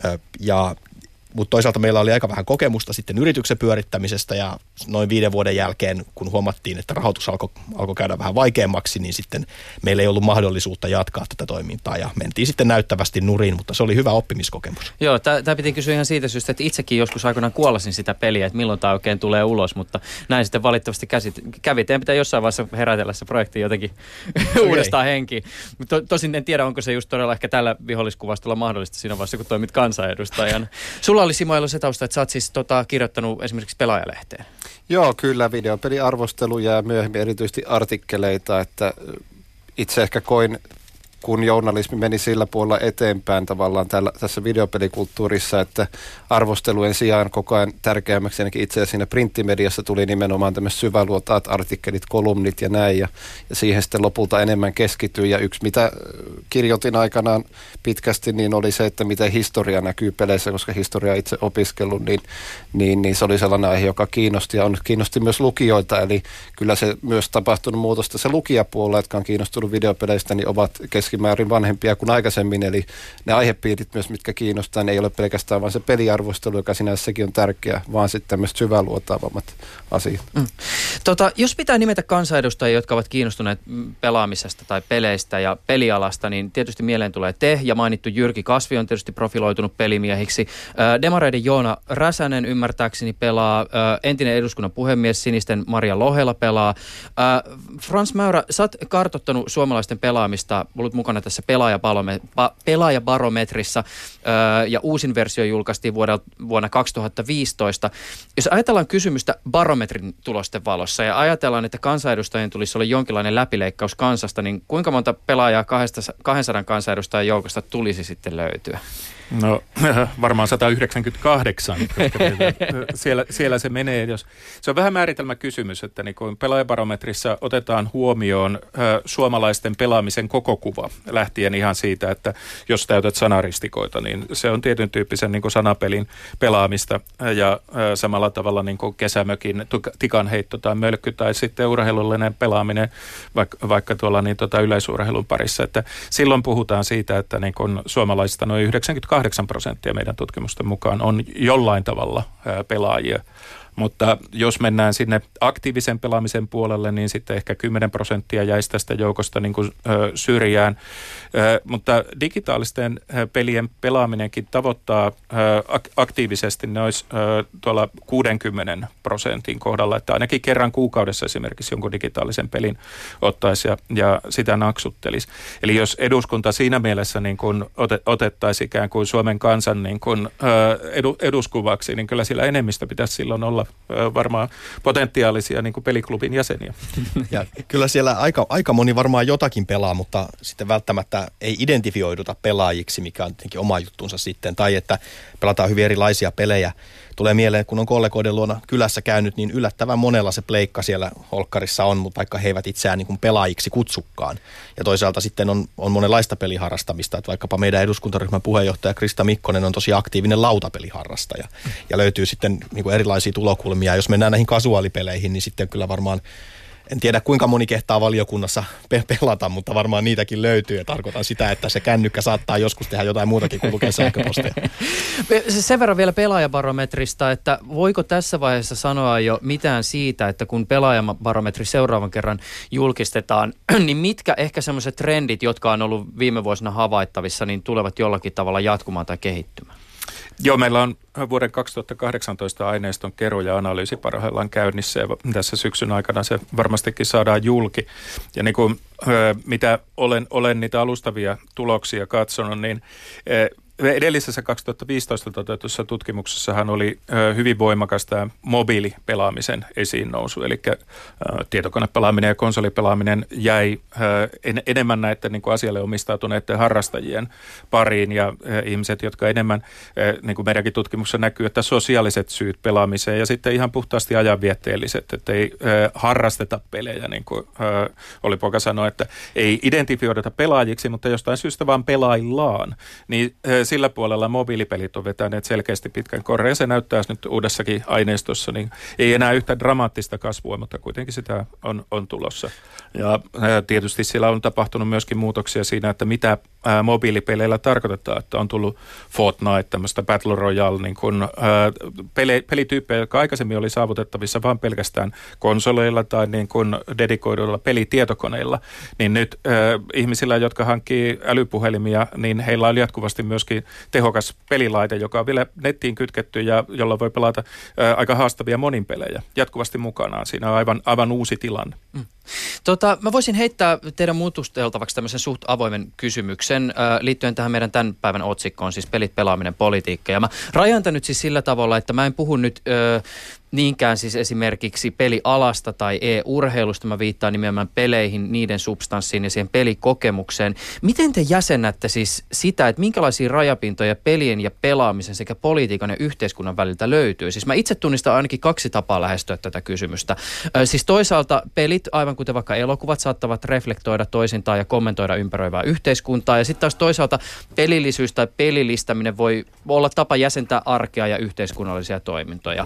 mutta toisaalta meillä oli aika vähän kokemusta sitten yrityksen pyörittämisestä, ja noin 5 vuoden jälkeen, kun huomattiin, että rahoitus alkoi käydä vähän vaikeammaksi, niin sitten meillä ei ollut mahdollisuutta jatkaa tätä toimintaa, ja mentiin sitten näyttävästi nurin, mutta se oli hyvä oppimiskokemus.
Joo, tämä piti kysyä ihan siitä syystä, että itsekin joskus aikoinaan kuollasin sitä peliä, että milloin tämä oikein tulee ulos, mutta näin sitten valitettavasti kävi. Teidän pitää jossain vaiheessa herätellä se projekti jotenkin uudestaan henkiin. Tosin en tiedä, onko se just todella ehkä tällä viholliskuvastolla mahdollista siinä vaiheessa, kun toimit kansanedustajana. Sulla oli Simo Elo se tausta, että sä oot siis kirjoittanut esimerkiksi Pelaajalehteen.
Joo, kyllä, videopeliarvosteluja ja myöhemmin erityisesti artikkeleita, että itse ehkä koin, kun journalismi meni sillä puolella eteenpäin tavallaan tässä videopelikulttuurissa, että arvostelujen sijaan koko ajan tärkeämmäksi ainakin itse asiassa siinä printtimediassa tuli nimenomaan tämmöiset syväluotaat artikkelit, kolumnit ja näin, ja siihen sitten lopulta enemmän keskityin, ja yksi mitä kirjoitin aikanaan pitkästi, niin oli se, että miten historia näkyy peleissä, koska historia itse opiskellut, niin se oli sellainen aihe, joka kiinnosti, ja kiinnosti myös lukijoita, eli kyllä se myös tapahtunut muutosta se lukijapuolella, jotka on kiinnostunut videopeleistä, niin ovat keskimäärin vanhempia kuin aikaisemmin, eli ne aihepiirit myös, mitkä kiinnostaa, ne ei ole pelkästään vain se peliarvostelu, joka sinänsä sekin on tärkeä, vaan sitten tämmöiset syväluotaavammat asiat.
Jos pitää nimetä kansanedustajia, jotka ovat kiinnostuneet pelaamisesta tai peleistä ja pelialasta, niin tietysti mieleen tulee te, ja mainittu Jyrki Kasvi on tietysti profiloitunut pelimiehiksi. Demareiden Joona Räsänen ymmärtääkseni pelaa, entinen eduskunnan puhemies Sinisten Maria Lohela pelaa. Frans Mäyrä, sä oot kartoittanut suomalaisten pelaamista, olet mukana tässä pelaajabarometrissa, ja uusin versio julkaistiin vuonna 2015. Jos ajatellaan kysymystä barometrin tulosten valossa ja ajatellaan, että kansanedustajien tulisi olla jonkinlainen läpileikkaus kansasta, niin kuinka monta pelaajaa 200 kansanedustajan joukosta tulisi sitten löytyä?
No varmaan 198, koska siellä se menee. Se on vähän määritelmäkysymys, että niin kun pelaajabarometrissa otetaan huomioon suomalaisten pelaamisen koko kuva, lähtien ihan siitä, että jos täytät sanaristikoita, niin se on tietyn tyyppisen niin kuin sanapelin pelaamista, ja samalla tavalla niin kuin kesämökin tikanheitto tai mölkky tai sitten urheilullinen pelaaminen vaikka tuolla yleisurheilun parissa. Että silloin puhutaan siitä, että niin kun suomalaisista noin 98% meidän tutkimusten mukaan on jollain tavalla pelaajia. Mutta jos mennään sinne aktiivisen pelaamisen puolelle, niin sitten ehkä 10% jäisi tästä joukosta niin kuin syrjään. Mutta digitaalisten pelien pelaaminenkin tavoittaa aktiivisesti, ne olisi tuolla 60% kohdalla, että ainakin kerran kuukaudessa esimerkiksi jonkun digitaalisen pelin ottaisi ja sitä naksuttelisi. Eli jos eduskunta siinä mielessä niin kuin otettaisiin ikään kuin Suomen kansan niin kuin eduskuvaksi, niin kyllä sillä enemmistö pitäisi silloin olla olla varmaan potentiaalisia niin kuin peliklubin jäseniä.
Ja kyllä siellä aika moni varmaan jotakin pelaa, mutta sitten välttämättä ei identifioiduta pelaajiksi, mikä on tietenkin oma juttunsa sitten. Tai että pelataan hyvin erilaisia pelejä. Tulee mieleen, kun on kollegoiden luona kylässä käynyt, niin yllättävän monella se pleikka siellä holkkarissa on, mutta vaikka he eivät itseään niin kuin pelaajiksi kutsukkaan. Ja toisaalta sitten on monenlaista peliharrastamista, että vaikkapa meidän eduskuntaryhmän puheenjohtaja Krista Mikkonen on tosi aktiivinen lautapeliharrastaja. Ja löytyy sitten niin kuin erilaisia tulokulmia. Jos mennään näihin kasuaalipeleihin, niin sitten kyllä varmaan, en tiedä kuinka moni kehtaa valiokunnassa pelata, mutta varmaan niitäkin löytyy ja tarkoitan sitä, että se kännykkä saattaa joskus tehdä jotain muutakin kuin lukea sähköposteja.
Sen verran vielä pelaajabarometrista, että voiko tässä vaiheessa sanoa jo mitään siitä, että kun pelaajabarometri seuraavan kerran julkistetaan, niin mitkä ehkä sellaiset trendit, jotka on ollut viime vuosina havaittavissa, niin tulevat jollakin tavalla jatkumaan tai kehittymään?
Joo, meillä on vuoden 2018 aineiston kero ja analyysi parhaillaan käynnissä ja tässä syksyn aikana se varmastikin saadaan julki. Ja niin kuin, mitä olen niitä alustavia tuloksia katsonut, niin edellisessä 2015 toteutussa tutkimuksessahan oli hyvin voimakas tämä mobiilipelaamisen esiin nousu, eli tietokonepelaaminen ja konsolipelaaminen jäi enemmän näiden niin kuin asialle omistautuneiden harrastajien pariin ja ihmiset, jotka enemmän, niin kuin meidänkin tutkimuksessa näkyy, että sosiaaliset syyt pelaamiseen ja sitten ihan puhtaasti ajanvietteelliset, että ei harrasteta pelejä, niin kuin oli poika sanoi, että ei identifioida pelaajiksi, mutta jostain syystä vaan pelaillaan, niin sillä puolella mobiilipelit on vetäneet selkeästi pitkän korren ja se näyttää nyt uudessakin aineistossa, niin ei enää yhtä dramaattista kasvua, mutta kuitenkin sitä on tulossa. Ja tietysti siellä on tapahtunut myöskin muutoksia siinä, että mitä mobiilipeleillä tarkoitetaan, että on tullut Fortnite, tämmöistä Battle Royale, niin kuin pelityyppejä, jotka aikaisemmin oli saavutettavissa vain pelkästään konsoleilla tai niin kuin dedikoiduilla pelitietokoneilla, niin nyt ihmisillä, jotka hankkii älypuhelimia, niin heillä on jatkuvasti myöskin tehokas pelilaite, joka on vielä nettiin kytketty ja jolla voi pelata aika haastavia moninpelejä jatkuvasti mukanaan. Siinä on aivan uusi tilanne.
Mä voisin heittää teidän muutusteltavaksi tämmöisen suht avoimen kysymyksen liittyen tähän meidän tämän päivän otsikkoon, siis pelit, pelaaminen, politiikka. Ja mä rajan tämän nyt siis sillä tavalla, että mä en puhu nyt niinkään siis esimerkiksi pelialasta tai e-urheilusta, mä viittaan nimenomaan peleihin, niiden substanssiin ja siihen pelikokemukseen. Miten te jäsennätte siis sitä, että minkälaisia rajapintoja pelien ja pelaamisen sekä politiikan ja yhteiskunnan väliltä löytyy? Siis mä itse tunnistan ainakin 2 tapaa lähestyä tätä kysymystä. Siis toisaalta pelit, aivan kuten vaikka elokuvat, saattavat reflektoida toisintaan ja kommentoida ympäröivää yhteiskuntaa. Ja sitten taas toisaalta pelillisyys tai pelillistäminen voi olla tapa jäsentää arkea ja yhteiskunnallisia toimintoja.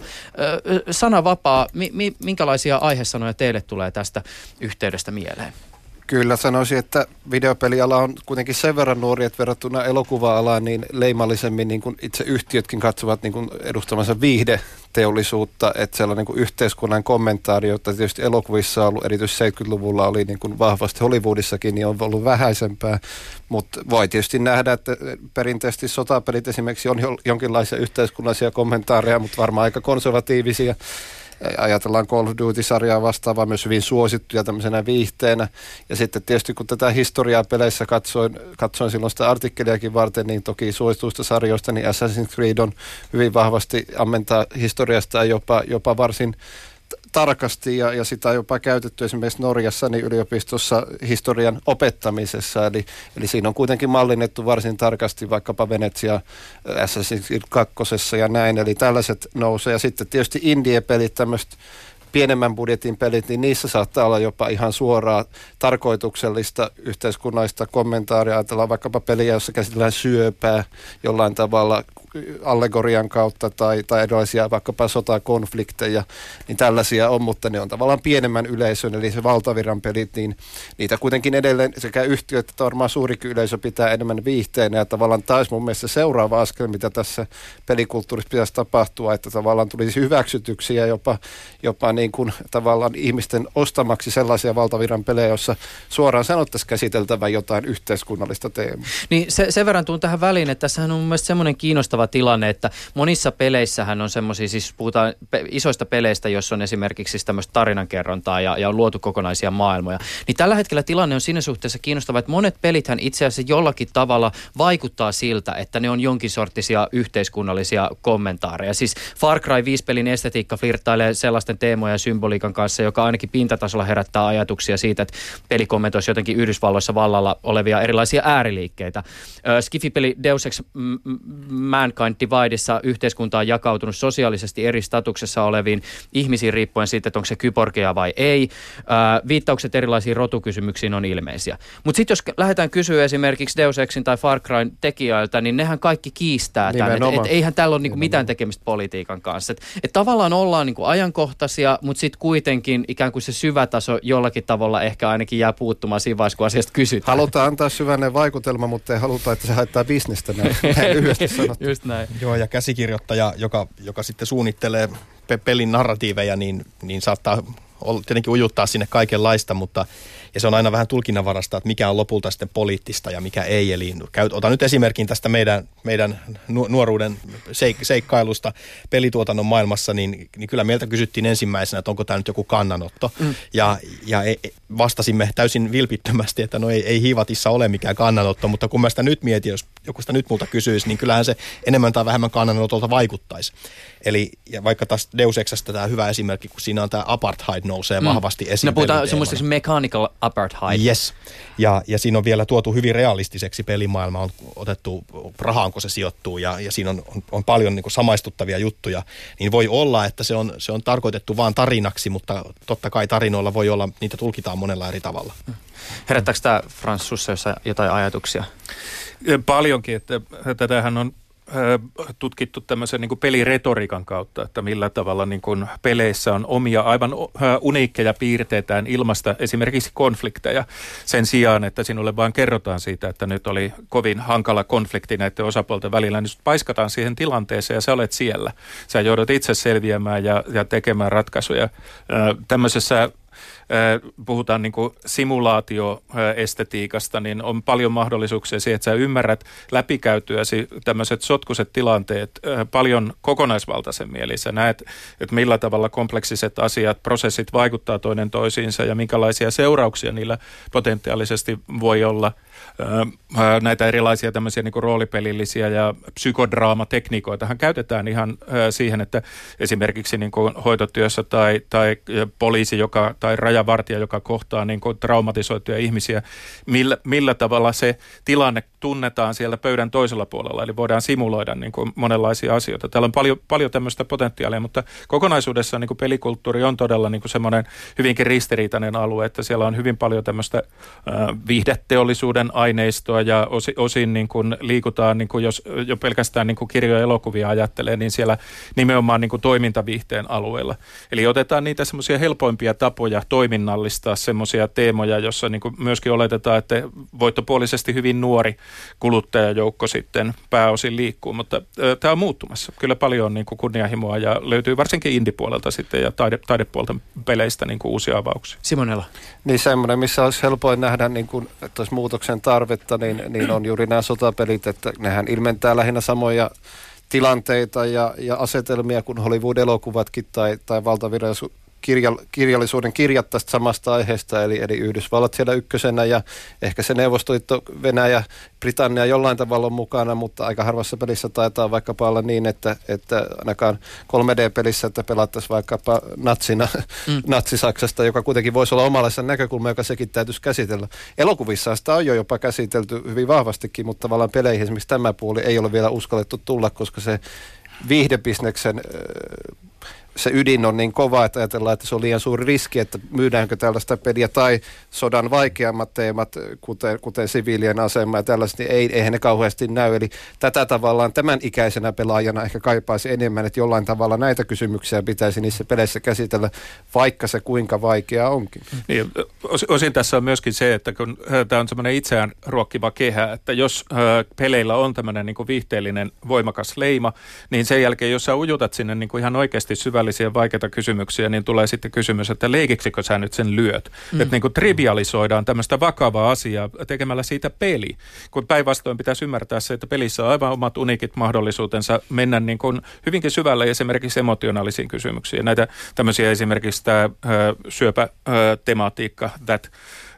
Sana vapaa, minkälaisia aihesanoja teille tulee tästä yhteydestä mieleen?
Kyllä sanoisin, että videopeliala on kuitenkin sen verran nuori, että verrattuna elokuva-alaan niin leimallisemmin niin kuin itse yhtiötkin katsovat niin kuin edustamansa viihdeteollisuutta, että sellainen niin kuin yhteiskunnan kommentaari, jota tietysti elokuvissa on ollut, erityisesti 70-luvulla oli niin kuin vahvasti Hollywoodissakin, niin on ollut vähäisempää, mutta voi tietysti nähdä, että perinteisesti sotapelit esimerkiksi on jonkinlaisia yhteiskunnallisia kommentaareja, mutta varmaan aika konservatiivisia. Ajatellaan Call of Duty-sarjaa vastaavaa, myös hyvin suosittuja tämmöisenä viihteenä. Ja sitten tietysti kun tätä historiaa peleissä katsoin silloin sitä artikkeliakin varten, niin toki suosituista sarjoista, niin Assassin's Creed on hyvin vahvasti ammentaa historiasta jopa varsin tarkasti ja sitä on jopa käytetty esimerkiksi Norjassa niin yliopistossa historian opettamisessa. Eli siinä on kuitenkin mallinnettu varsin tarkasti vaikkapa Venetsia Assassin's Creed 2 ja näin. Eli tällaiset nousee. Ja sitten tietysti indie-pelit, tämmöiset pienemmän budjetin pelit, niin niissä saattaa olla jopa ihan suoraa tarkoituksellista yhteiskunnallista kommentaaria. Ajatellaan vaikkapa peliä, jossa käsitellään syöpää jollain tavalla allegorian kautta tai erilaisia vaikkapa sotakonflikteja, niin tällaisia on, mutta ne on tavallaan pienemmän yleisön, eli se valtavirran pelit, niin niitä kuitenkin edelleen sekä yhtiöt että varmaan suurikin yleisö pitää enemmän viihteenä, ja tavallaan taas mun mielestä seuraava askel, mitä tässä pelikulttuurissa pitäisi tapahtua, että tavallaan tulisi hyväksytyksi ja jopa niin kuin tavallaan ihmisten ostamaksi sellaisia valtavirran pelejä, joissa suoraan sanottaisiin käsiteltävän jotain yhteiskunnallista teemaa.
Niin sen verran tuun tähän väliin, että tässähän on mun mielestä semmoinen kiinnostava haastava tilanne, että monissa peleissähän on semmoisia, siis puhutaan isoista peleistä, jossa on esimerkiksi siis tämmöistä tarinankerrontaa ja on luotu kokonaisia maailmoja. Niin tällä hetkellä tilanne on siinä suhteessa kiinnostava, että monet pelithän itse asiassa jollakin tavalla vaikuttaa siltä, että ne on jonkin sorttisia yhteiskunnallisia kommentaareja. Siis Far Cry 5-pelin estetiikka flirttailee sellaisten teemoja ja symboliikan kanssa, joka ainakin pintatasolla herättää ajatuksia siitä, että peli kommentoisi jotenkin Yhdysvalloissa vallalla olevia erilaisia ääriliikkeitä. Skifi-peli Deus Ex Mankind Dividessa yhteiskunta on jakautunut sosiaalisesti eri statuksessa oleviin ihmisiin riippuen siitä, että onko se kyborgia vai ei. Viittaukset erilaisiin rotukysymyksiin on ilmeisiä. Mutta sitten jos lähdetään kysyä esimerkiksi Deus Exin tai Far Cryn tekijöiltä, niin nehän kaikki kiistää tämän. Eihän täällä ole niinku mitään tekemistä politiikan kanssa. Et tavallaan ollaan niinku ajankohtaisia, mutta sitten kuitenkin ikään kuin se syvä taso jollakin tavalla ehkä ainakin jää puuttumaan siinä vaiheessa, kun asiasta kysytään.
Halutaan antaa syväinen vaikutelma, mutta ei haluta, että se haittaa bisnestä näin lyhyesti sanottu.
Just näin.
Joo, ja käsikirjoittaja, joka sitten suunnittelee pelin narratiiveja, niin saattaa tietenkin ujuttaa sinne kaikenlaista, mutta ja se on aina vähän tulkinnanvarasta, että mikä on lopulta sitten poliittista ja mikä ei. Eli otan nyt esimerkin tästä meidän nuoruuden seikkailusta pelituotannon maailmassa, niin kyllä meiltä kysyttiin ensimmäisenä, että onko tämä nyt joku kannanotto. Ja vastasimme täysin vilpittömästi, että no ei Hiivatissa ole mikään kannanotto, mutta kun mä sitä nyt mietin, jos joku sitä nyt multa kysyisi, niin kyllähän se enemmän tai vähemmän kannanotolta vaikuttaisi. Eli ja vaikka taas Deus Exasta tämä hyvä esimerkki, kun siinä on tämä apartheid nousee vahvasti esiin.
No puhutaan semmoista mechanical apartheid.
Yes. Ja siinä on vielä tuotu hyvin realistiseksi pelimaailma, on otettu rahaan, kun se sijoittuu ja siinä on paljon niin kuin samaistuttavia juttuja. Niin voi olla, että se on tarkoitettu vaan tarinaksi, mutta totta kai tarinoilla voi olla, niitä tulkitaan monella eri tavalla.
Herättääkö tämä Frans sussa jotain ajatuksia?
Paljonkin, että tätähän on tutkittu tämmöisen niin kuin peliretoriikan kautta, että millä tavalla niin kuin peleissä on omia aivan uniikkeja piirteitään ilmasta esimerkiksi konflikteja sen sijaan, että sinulle vaan kerrotaan siitä, että nyt oli kovin hankala konflikti näiden osapuolten välillä, niin paiskataan siihen tilanteeseen ja sä olet siellä. Sä joudut itse selviämään ja tekemään ratkaisuja. Tämmöisessä puhutaan niin kuin simulaatioestetiikasta, niin on paljon mahdollisuuksia siihen, että sä ymmärrät läpikäytyäsi tämmöiset sotkuiset tilanteet paljon kokonaisvaltaisemmin. Eli sä näet, että millä tavalla kompleksiset asiat, prosessit vaikuttaa toinen toisiinsa ja minkälaisia seurauksia niillä potentiaalisesti voi olla. Näitä erilaisia tämmöisiä niin kuin roolipelillisiä ja psykodraamatekniikoitahan käytetään ihan siihen, että esimerkiksi niin kuin hoitotyössä tai poliisi tai rajavartija, joka kohtaa niin kuin traumatisoituja ihmisiä, millä tavalla se tilanne tunnetaan siellä pöydän toisella puolella, eli voidaan simuloida niin kuin monenlaisia asioita. Täällä on paljon tämmöistä potentiaalia, mutta kokonaisuudessaan niin kuin pelikulttuuri on todella niin kuin semmoinen hyvinkin ristiriitainen alue, että siellä on hyvin paljon tämmöistä viihdeteollisuuden aineistoa ja osin niin kuin liikutaan, niin kuin jos jo pelkästään niin kuin kirjoja ja elokuvia ajattelee, niin siellä nimenomaan niin kuin toimintaviihteen alueella. Eli otetaan niitä semmoisia helpoimpia tapoja toiminnallistaa semmoisia teemoja, jossa niin kuin myöskin oletetaan, että voittopuolisesti hyvin nuori kuluttajajoukko sitten pääosin liikkuu, mutta tämä on muuttumassa. Kyllä paljon on niin kuin kunnianhimoa ja löytyy varsinkin indie-puolelta sitten ja taidepuolta peleistä niin kuin uusia avauksia.
Simonella.
Niin semmoinen, missä olisi helpoin nähdä, niin kuin, että olisi muutoksen tarvetta, niin on juuri nämä sotapelit, että nehän ilmentää lähinnä samoja tilanteita ja asetelmia kuin Hollywood-elokuvatkin tai valtavirallisuuden kirjat tästä samasta aiheesta, eli Yhdysvallat siellä ykkösenä ja ehkä se Neuvostoliitto, Venäjä, Britannia jollain tavalla on mukana, mutta aika harvassa pelissä taitaa vaikkapa olla niin, että ainakaan 3D-pelissä, että pelattaisiin vaikkapa natsina Natsi-Saksasta, joka kuitenkin voisi olla omalaisensa näkökulma, joka sekin täytyisi käsitellä. Elokuvissa sitä on jo jopa käsitelty hyvin vahvastikin, mutta tavallaan peleihin esimerkiksi tämä puoli ei ole vielä uskallettu tulla, koska se viihdebisneksen se ydin on niin kova, että ajatellaan, että se on liian suuri riski, että myydäänkö tällaista peliä tai sodan vaikeammat teemat, kuten siviilien asema ja tällaiset, niin eihän ne kauheasti näy. Eli tätä tavallaan tämän ikäisenä pelaajana ehkä kaipaisi enemmän, että jollain tavalla näitä kysymyksiä pitäisi niissä peleissä käsitellä, vaikka se kuinka vaikeaa onkin.
Niin, osin tässä on myöskin se, että kun tämä on semmoinen itseään ruokkiva kehä, että jos peleillä on tämmöinen niin kuin viihteellinen voimakas leima, niin sen jälkeen, jos sä ujutat sinne niin kuin ihan oikeasti syvälle syvällisiä vaikeita kysymyksiä, niin tulee sitten kysymys, että leikiksikö sä nyt sen lyöt? Että niin kuin trivialisoidaan tämmöistä vakavaa asiaa tekemällä siitä peli. Kun päinvastoin pitäisi ymmärtää se, että pelissä on aivan omat unikit mahdollisuutensa mennä niin kuin hyvinkin syvälle esimerkiksi emotionaalisiin kysymyksiin. Näitä tämmöisiä esimerkiksi tämä syöpätematiikka, That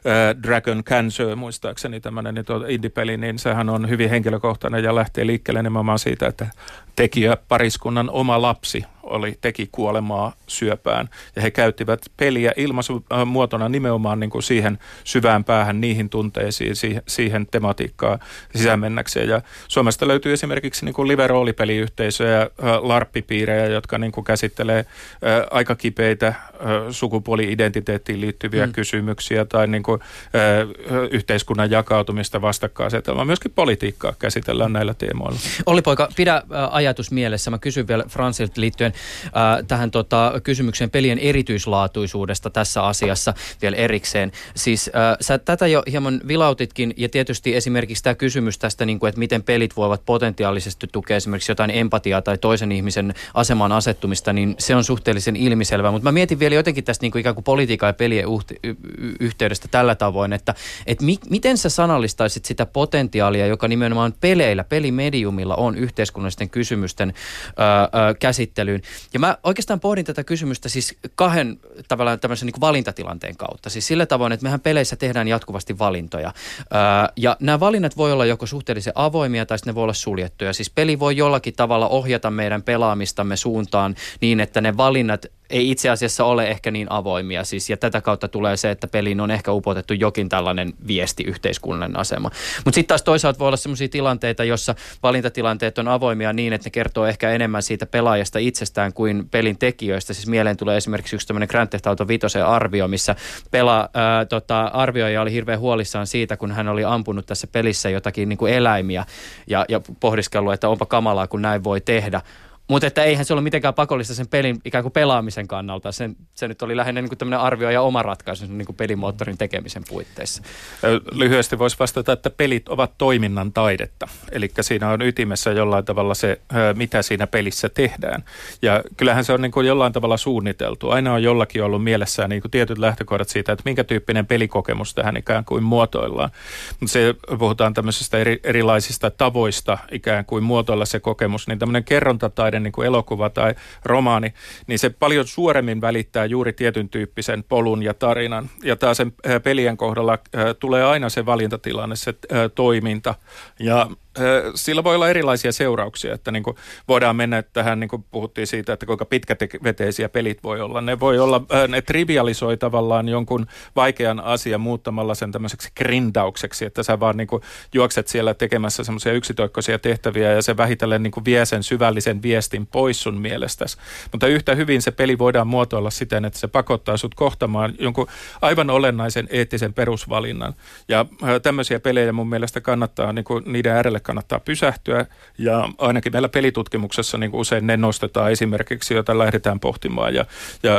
Dragon Cancer, muistaakseni tämmöinen indie-peli, niin sehän on hyvin henkilökohtainen ja lähtee liikkeelle nimenomaan siitä, että tekijäpariskunnan oma lapsi teki kuolemaa syöpään. Ja he käyttivät peliä ilmaisumuotona nimenomaan niin kuin siihen syvään päähän, niihin tunteisiin, siihen tematiikkaan sisämennäkseen. Ja Suomesta löytyy esimerkiksi niin kuin live-roolipeliyhteisöjä, larppipiirejä, jotka niin kuin käsittelee aika kipeitä sukupuoli-identiteettiin liittyviä kysymyksiä tai niin kuin, yhteiskunnan jakautumista, vastakkainasetelmaa. Myöskin politiikkaa käsitellään näillä teemoilla.
Olli Poika, pidä ajatus mielessä. Mä kysyn vielä Fransilta liittyen tähän kysymykseen pelien erityislaatuisuudesta tässä asiassa vielä erikseen. Siis sä tätä jo hieman vilautitkin, ja tietysti esimerkiksi tämä kysymys tästä, niin kuin, että miten pelit voivat potentiaalisesti tukea esimerkiksi jotain empatiaa tai toisen ihmisen asemaan asettumista, niin se on suhteellisen ilmiselvää. Mutta mä mietin vielä jotenkin tästä niin kuin ikään kuin politiikan ja pelien yhteydestä tällä tavoin, että miten sä sanallistaisit sitä potentiaalia, joka nimenomaan pelimediumilla on yhteiskunnallisten kysymysten käsittelyyn. Ja mä oikeastaan pohdin tätä kysymystä siis kahden tavallaan tämmöisen niin kuin valintatilanteen kautta. Siis sillä tavoin, että mehän peleissä tehdään jatkuvasti valintoja. Ja nämä valinnat voi olla joko suhteellisen avoimia tai sitten ne voi olla suljettuja. Siis peli voi jollakin tavalla ohjata meidän pelaamistamme suuntaan niin, että ne valinnat ei itse asiassa ole ehkä niin avoimia. Siis, ja tätä kautta tulee se, että peliin on ehkä upotettu jokin tällainen viesti, yhteiskunnallinen asema. Mutta sitten taas toisaalta voi olla sellaisia tilanteita, jossa valintatilanteet on avoimia niin, että ne kertoo ehkä enemmän siitä pelaajasta itsestään kuin pelin tekijöistä. Siis mieleen tulee esimerkiksi yksi tämmöinen Grand Theft Auto 5 arvio, missä arvioija oli hirveän huolissaan siitä, kun hän oli ampunut tässä pelissä jotakin niin kuin eläimiä ja pohdiskellut, että onpa kamalaa, kun näin voi tehdä. Mutta että eihän se ole mitenkään pakollista sen pelin ikään kuin pelaamisen kannalta. Se nyt oli lähinnä niin kuin tämmöinen arvio ja oma ratkaisu niin kuin pelimoottorin tekemisen puitteissa.
Lyhyesti voisi vastata, että pelit ovat toiminnan taidetta. Eli siinä on ytimessä jollain tavalla se, mitä siinä pelissä tehdään. Ja kyllähän se on niin kuin jollain tavalla suunniteltu. Aina on jollakin ollut mielessään niin kuin tietyt lähtökohdat siitä, että minkä tyyppinen pelikokemus tähän ikään kuin muotoillaan. Mutta se puhutaan tämmöisistä erilaisista tavoista ikään kuin muotoilla se kokemus, niin tämmöinen kerrontataide, niin kuin elokuva tai romaani, niin se paljon suoremmin välittää juuri tietyn tyyppisen polun ja tarinan. Ja taas sen pelien kohdalla tulee aina se valintatilanne, se toiminta. Ja sillä voi olla erilaisia seurauksia, että niin kuin voidaan mennä tähän, niin kuin puhuttiin siitä, että kuinka pitkäveteisiä pelit voi olla. Ne trivialisoi tavallaan jonkun vaikean asian muuttamalla sen tämmöiseksi grindaukseksi, että sä vaan niin kuin juokset siellä tekemässä semmoisia yksitoikkoisia tehtäviä ja se vähitellen niin kuin vie sen syvällisen viestin pois sun mielestäsi. Mutta yhtä hyvin se peli voidaan muotoilla siten, että se pakottaa sut kohtamaan jonkun aivan olennaisen eettisen perusvalinnan. Ja tämmöisiä pelejä mun mielestä kannattaa, niin kuin niiden äärelle kannattaa pysähtyä, ja ainakin meillä pelitutkimuksessa niin usein ne nostetaan esimerkiksi, joita lähdetään pohtimaan, ja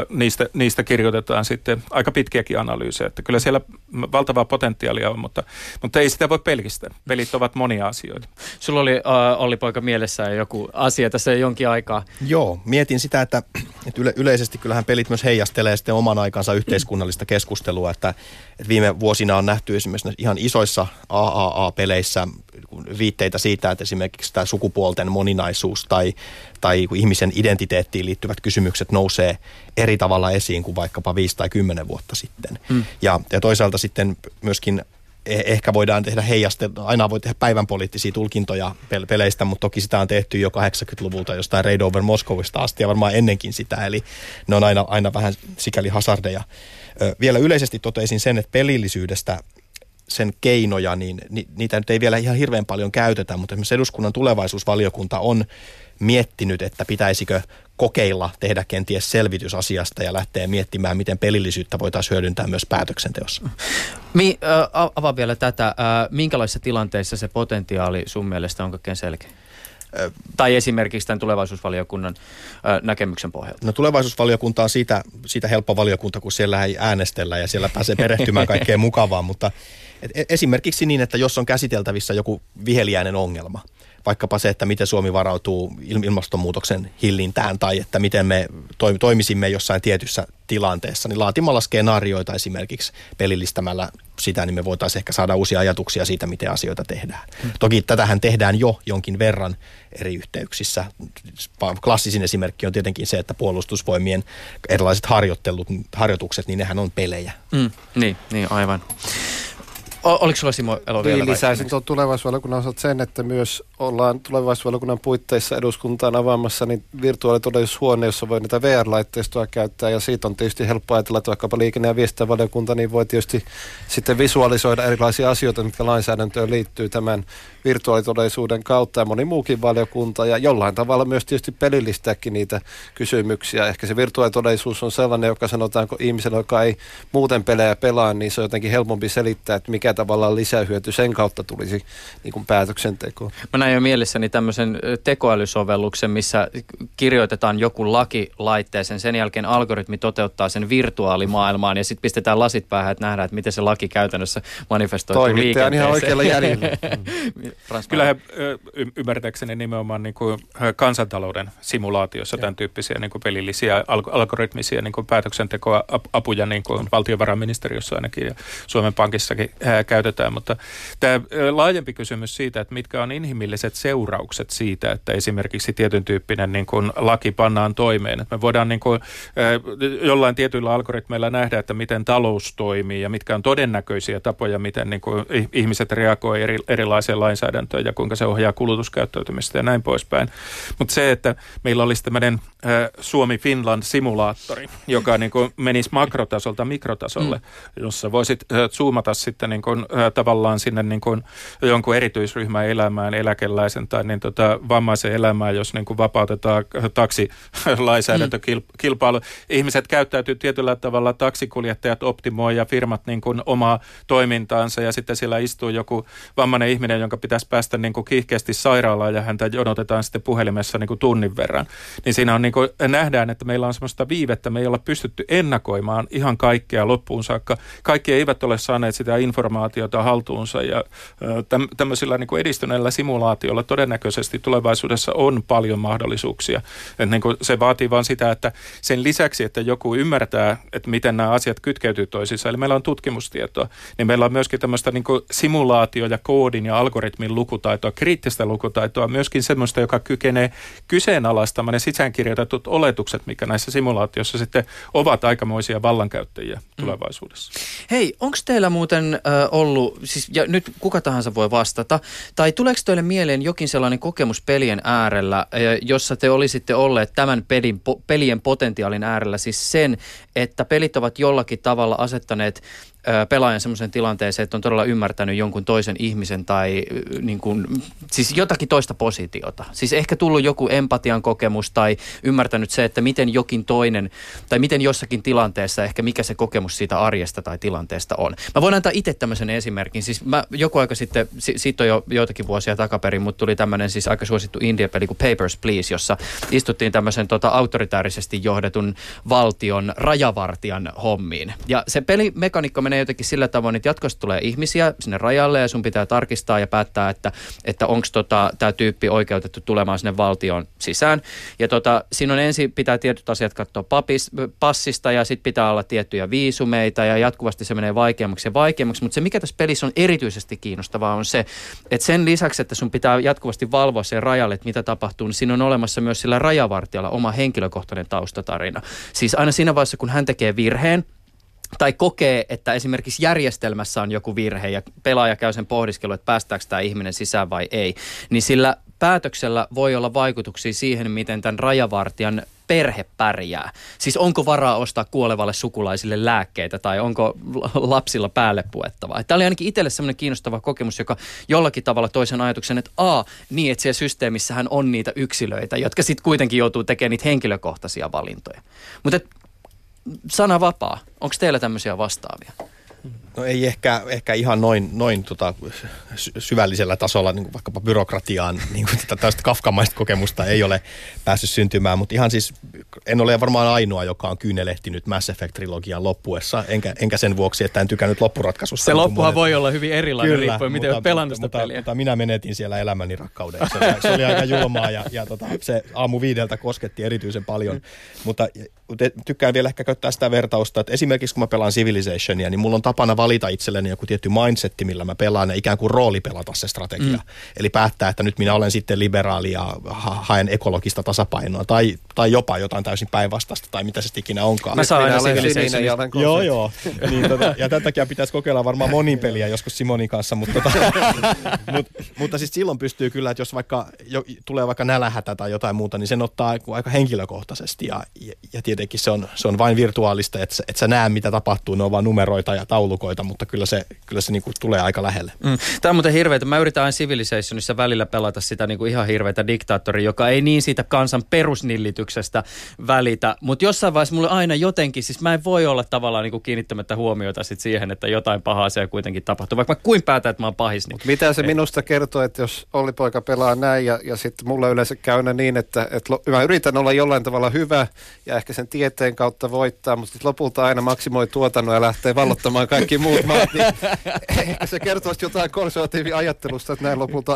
niistä kirjoitetaan sitten aika pitkiäkin analyysejä, että kyllä siellä valtavaa potentiaalia on, mutta ei sitä voi pelkistää. Pelit ovat monia asioita.
Sulla oli, Olli Poika, mielessään joku asia tässä jonkin aikaa.
Joo, mietin sitä, että yleisesti kyllähän pelit myös heijastelee sitten oman aikansa yhteiskunnallista keskustelua, että viime vuosina on nähty esimerkiksi ihan isoissa AAA-peleissä viitteitä siitä, että esimerkiksi tämä sukupuolten moninaisuus tai ihmisen identiteettiin liittyvät kysymykset nousee eri tavalla esiin kuin vaikkapa 5 tai 10 vuotta sitten. Ja toisaalta sitten myöskin ehkä voidaan tehdä aina voi tehdä päivänpoliittisia tulkintoja peleistä, mutta toki sitä on tehty jo 80-luvulta jostain Raid Over Moscowista asti ja varmaan ennenkin sitä, eli ne on aina vähän sikäli hazardeja. Vielä yleisesti toteisin sen, että pelillisyydestä sen keinoja, niin niitä nyt ei vielä ihan hirveän paljon käytetä, mutta esimerkiksi eduskunnan tulevaisuusvaliokunta on miettinyt, että pitäisikö kokeilla tehdä kenties selvitys asiasta ja lähteä miettimään, miten pelillisyyttä voitaisiin hyödyntää myös päätöksenteossa.
Avaa vielä tätä. Minkälaisissa tilanteissa se potentiaali sun mielestä on kaikkein selkeä? Tai esimerkiksi tämän tulevaisuusvaliokunnan näkemyksen pohjalta?
No tulevaisuusvaliokunta on siitä helppo valiokunta, kun siellä ei äänestellä ja siellä pääsee perehtymään kaikkeen mukavaan, mutta esimerkiksi niin, että jos on käsiteltävissä joku viheliäinen ongelma, vaikkapa se, että miten Suomi varautuu ilmastonmuutoksen hillintään tai että miten me toimisimme jossain tietyssä tilanteessa, niin laatimalla skenaarioita esimerkiksi pelillistämällä sitä, niin me voitaisiin ehkä saada uusia ajatuksia siitä, miten asioita tehdään. Toki tätähän tehdään jo jonkin verran eri yhteyksissä. Klassisin esimerkki on tietenkin se, että puolustusvoimien erilaiset harjoitukset, niin nehän on pelejä.
Niin, aivan. Oliko sulla, Simo Elo, vielä
lisäisin tuon tulevaisuusvaliokunnan osalta sen, että myös ollaan tulevaisuusvaliokunnan puitteissa eduskuntaan avaamassa niin virtuaalitodellisuushuone, jossa voi näitä VR-laitteistoa käyttää, ja siitä on tietysti helppo ajatella, että vaikkapa liikenne- ja viestintävaliokunta niin voi tietysti sitten visualisoida erilaisia asioita, mitkä lainsäädäntöön liittyy tämän virtuaalitodellisuuden kautta, ja moni muukin valiokunta, ja jollain tavalla myös tietysti pelillistääkin niitä kysymyksiä. Ehkä se virtuaalitodellisuus on sellainen, joka sanotaanko ihmisellä, joka ei muuten pelejä pelaa, niin se on jotenkin helpompi selittää, että mikä tavallaan lisähyöty sen kautta tulisi niin kuin päätöksentekoon.
Mä näin jo mielessäni tämmöisen tekoälysovelluksen, missä kirjoitetaan joku laki laitteeseen, sen jälkeen algoritmi toteuttaa sen virtuaalimaailmaan ja sitten pistetään lasit päähän, että nähdään, että miten se laki käytännössä manifestoituu liikenteeseen.
Ihan oikealla jäljellä.
Kyllä he ymmärtääkseni nimenomaan niin kuin kansantalouden simulaatiossa tämän tyyppisiä niin kuin pelillisiä algoritmisia niin kuin päätöksentekoapuja niin kuin valtiovarainministeriössä ainakin ja Suomen Pankissakin käytetään, mutta tämä laajempi kysymys siitä, että mitkä on inhimilliset seuraukset siitä, että esimerkiksi tietyn tyyppinen niin kuin laki pannaan toimeen. Että me voidaan niin kuin, jollain tietyillä algoritmeilla nähdä, että miten talous toimii ja mitkä on todennäköisiä tapoja, miten niin kuin ihmiset reagoi erilaiseen lainsäädäntöön ja kuinka se ohjaa kulutuskäyttäytymistä ja näin poispäin. Mutta se, että meillä olisi tämmöinen Suomi-Finland-simulaattori, joka niin kuin menisi makrotasolta mikrotasolle, jossa voisit zoomata sitten niin kuin, tavallaan sinne niin kuin jonkun erityisryhmän elämään, eläkeläisen tai niin vammaisen elämään, jos niin kuin vapautetaan taksilainsäädäntökilpailu. Ihmiset käyttäytyy tietyllä tavalla, taksikuljettajat optimoi ja firmat niin kuin omaa toimintaansa ja sitten siellä istuu joku vammainen ihminen, jonka pitäisi päästä niin kuin kiihkeästi sairaalaan ja häntä jonotetaan sitten puhelimessa niin kuin tunnin verran. Niin siinä on niin kuin, nähdään, että meillä on semmoista viivettä, me ei olla pystytty ennakoimaan ihan kaikkea loppuun saakka. Kaikki eivät ole saaneet sitä informaatiota haltuunsa ja tämmöisillä niin kuin edistyneillä simulaatioilla todennäköisesti tulevaisuudessa on paljon mahdollisuuksia. Että niin kuin se vaatii vaan sitä, että sen lisäksi, että joku ymmärtää, että miten nämä asiat kytkeytyy toisiinsa, eli meillä on tutkimustietoa, niin meillä on myöskin tämmöistä niin kuin simulaatio- ja koodin ja algoritmin lukutaitoa, kriittistä lukutaitoa, myöskin semmoista, joka kykenee kyseenalaistamaan ne sisäänkirjoitetut oletukset, mikä näissä simulaatioissa sitten ovat aikamoisia vallankäyttäjiä tulevaisuudessa.
Hei, onko teillä muuten ollut, siis, ja nyt kuka tahansa voi vastata, tai tuleeko teille mieleen jokin sellainen kokemus pelien äärellä, jossa te olisitte olleet tämän pelien potentiaalin äärellä, siis sen, että pelit ovat jollakin tavalla asettaneet pelaajan semmoisen tilanteeseen, että on todella ymmärtänyt jonkun toisen ihmisen tai niin kuin, siis jotakin toista positiota. Siis ehkä tullut joku empatian kokemus tai ymmärtänyt se, että miten jokin toinen tai miten jossakin tilanteessa ehkä mikä se kokemus siitä arjesta tai tilanteesta on. Mä voin antaa itse tämmöisen esimerkin. Siis mä joku aika sitten, siitä on jo joitakin vuosia takaperin, mutta tuli tämmöinen siis aika suosittu India-peli kuin Papers, Please, jossa istuttiin tämmöisen autoritäärisesti johdetun valtion rajavartijan hommiin. Ja se pelimekaniikka menee jotenkin sillä tavoin, että jatkossa tulee ihmisiä sinne rajalle ja sun pitää tarkistaa ja päättää, että onko tämä tyyppi oikeutettu tulemaan sinne valtion sisään. Ja siinä on ensin pitää tietyt asiat katsoa passista ja sitten pitää olla tiettyjä viisumeita ja jatkuvasti se menee vaikeammaksi ja vaikeammaksi. Mutta se mikä tässä pelissä on erityisesti kiinnostavaa on se, että sen lisäksi, että sun pitää jatkuvasti valvoa sen rajalle, että mitä tapahtuu, niin siinä on olemassa myös sillä rajavartijalla oma henkilökohtainen taustatarina. Siis aina siinä vaiheessa, kun hän tekee virheen, tai kokee, että esimerkiksi järjestelmässä on joku virhe ja pelaaja käy sen pohdiskelun, että päästääkö tämä ihminen sisään vai ei, niin sillä päätöksellä voi olla vaikutuksia siihen, miten tämän rajavartijan perhe pärjää. Siis onko varaa ostaa kuolevalle sukulaisille lääkkeitä tai onko lapsilla päälle puettavaa. Tämä oli ainakin itselle semmoinen kiinnostava kokemus, joka jollakin tavalla toisen ajatuksen, että niin, että siellä systeemissähän on niitä yksilöitä, jotka sitten kuitenkin joutuu tekemään niitä henkilökohtaisia valintoja. Mutta sana vapaa. Onko teillä tämmöisiä vastaavia?
No ei ehkä ihan noin syvällisellä tasolla, niin kuin vaikkapa byrokratiaan, niin kuin tällaista kafkamaista kokemusta ei ole päässyt syntymään, mutta ihan siis en ole varmaan ainoa, joka on kyynelehtinyt Mass Effect-trilogian loppuessa, enkä sen vuoksi, että en tykännyt loppuratkaisusta.
Se loppuhan voi olla hyvin erilainen, riippuen miten olet pelannut sitä peliä.
Mutta minä menetin siellä elämäni rakkauden. Se oli aika julmaa ja se aamu 5 kosketti erityisen paljon, mutta tykkään vielä ehkä käyttää sitä vertausta, että esimerkiksi kun mä pelaan Civilizationia, niin mulla on tapana valita itselleni joku tietty mindsetti, millä mä pelaan ja ikään kuin roolipelata se strategia. Eli päättää, että nyt minä olen sitten liberaali ja haen ekologista tasapainoa tai jopa jotain täysin päinvastaista tai mitä se ikinä onkaan.
Mä saan aina Civilizationia.
Joo. Niin, ja tämän takia pitäisi kokeilla varmaan monin peliä joskus Simonin kanssa, mutta siis silloin pystyy kyllä, että jos vaikka tulee vaikka nälähätä tai jotain muuta, niin sen ottaa aika henkilökohtaisesti ja tietenkin se on vain virtuaalista, että sä näe mitä tapahtuu, ne on vaan numeroita ja taulukoita, mutta kyllä se niinku tulee aika lähelle.
Tämä on muuten hirveätä. Mä yritän aina Civilizationissa välillä pelata sitä niinku ihan hirveätä diktaattoria, joka ei niin siitä kansan perusnillityksestä välitä, mutta jossain vaiheessa mulle aina jotenkin, siis mä en voi olla tavallaan niinku kiinnittämättä huomiota sit siihen, että jotain pahaa siellä kuitenkin tapahtuu, vaikka mä kuin päätän, että mä oon pahis. Niin
mitä se minusta kertoo, että jos Olli-poika pelaa näin ja sitten mulla yleensä käy niin, että mä yritän olla jollain tavalla hyvä ja ehkä sen tieteen kautta voittaa, mutta sitten lopulta aina maksimoi tuotannon ja lähtee vallottamaan kaikki muut maat, niin ehkä se kertoo jotain konservatiiviajattelusta, että näin lopulta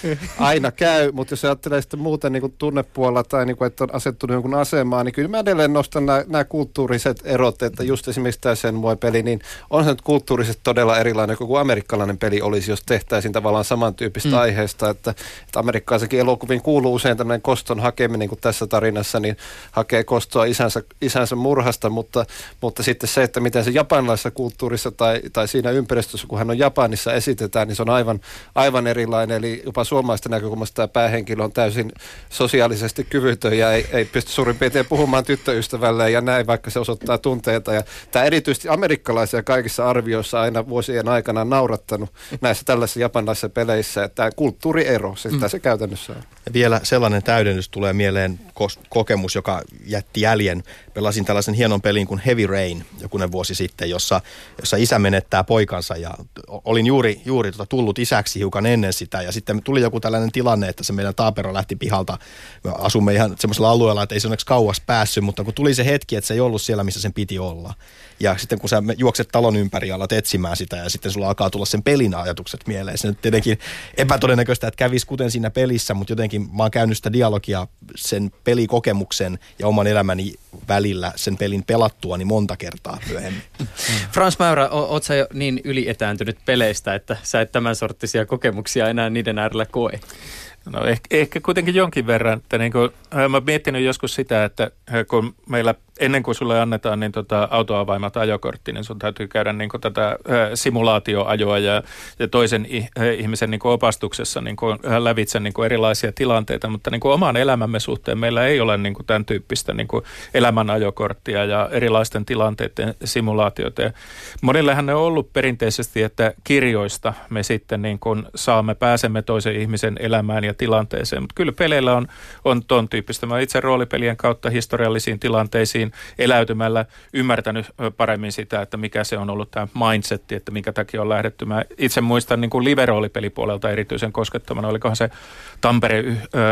aina käy, mutta jos ajattelee sitten muuten niin kuin tunnepuolella tai niin kuin, että on asettunut jonkun asemaan, niin kyllä mä edelleen nostan nämä kulttuuriset erot, että just esimerkiksi tämä Shenmue-peli, niin on se nyt kulttuurisesti todella erilainen kuin amerikkalainen peli olisi, jos tehtäisiin tavallaan samantyyppistä aiheesta, että amerikkalaisenkin elokuviin kuuluu usein tämmöinen koston hakeminen, niin kuin tässä tarinassa, niin hakee kostoa isänsä murhasta, mutta sitten se, että miten se japanilaisessa kulttuurissa tai siinä ympäristössä, kun hän on Japanissa esitetään, niin se on aivan erilainen, eli jopa suomalaista näkökulmasta tämä päähenkilö on täysin sosiaalisesti kyvytön ja ei pysty suurin piirtein puhumaan tyttöystävälleen ja näin, vaikka se osoittaa tunteita. Ja tämä erityisesti amerikkalaisia kaikissa arvioissa aina vuosien aikana naurattanut näissä tällaisissa japanilaisissa peleissä, että tämä kulttuuriero, se käytännössä on.
Ja vielä sellainen täydennys tulee mieleen kokemus, joka jätti jäljen. Pelasin tällaisen hienon pelin kuin Heavy Rain jokunen vuosi sitten, jossa isä menettää poikansa ja olin juuri tullut isäksi hiukan ennen sitä ja sitten tuli joku tällainen tilanne, että se meidän taapero lähti pihalta. Me asumme ihan semmoisella alueella, että ei se onneksi kauas päässyt, mutta kun tuli se hetki, että se ei ollut siellä, missä sen piti olla. Ja sitten kun sä juokset talon ympäri ja alat etsimään sitä ja sitten sulla alkaa tulla sen pelin ajatukset mieleen. Se nyt tietenkin epätodennäköistä, että kävisi kuten siinä pelissä, mutta jotenkin mä oon käynyt sitä dialogia sen pelikokemuksen ja oman elämäni välillä sen pelin pelattuani monta kertaa myöhemmin.
Frans Mäyrä, oot sä jo niin ylietääntynyt peleistä, että sä et tämän sorttisia kokemuksia enää niiden äärellä koe?
No ehkä kuitenkin jonkin verran, että niin kuin, mä oon miettinyt joskus sitä, että kun meillä ennen kuin sulle annetaan niin autoavaimat ajokortti, niin sun täytyy käydä niin kuin tätä simulaatioajoa ja toisen ihmisen niin kuin opastuksessa niin kuin lävitse niin kuin erilaisia tilanteita, mutta niin kuin oman elämämme suhteen meillä ei ole niin kuin tämän tyyppistä niin kuin elämän ajokorttia ja erilaisten tilanteiden simulaatioita. Ja monillehan ne on ollut perinteisesti, että kirjoista me sitten niin kuin pääsemme toisen ihmisen elämään ja tilanteeseen, mutta kyllä peleillä on ton tyyppistä. Mä itse roolipelien kautta historiallisiin tilanteisiin eläytymällä ymmärtänyt paremmin sitä, että mikä se on ollut tämä mindsetti, että minkä takia on lähdetty. Mä itse muistan niin kuin live-roolipelipuolelta erityisen koskettamana, olikohan se Tampere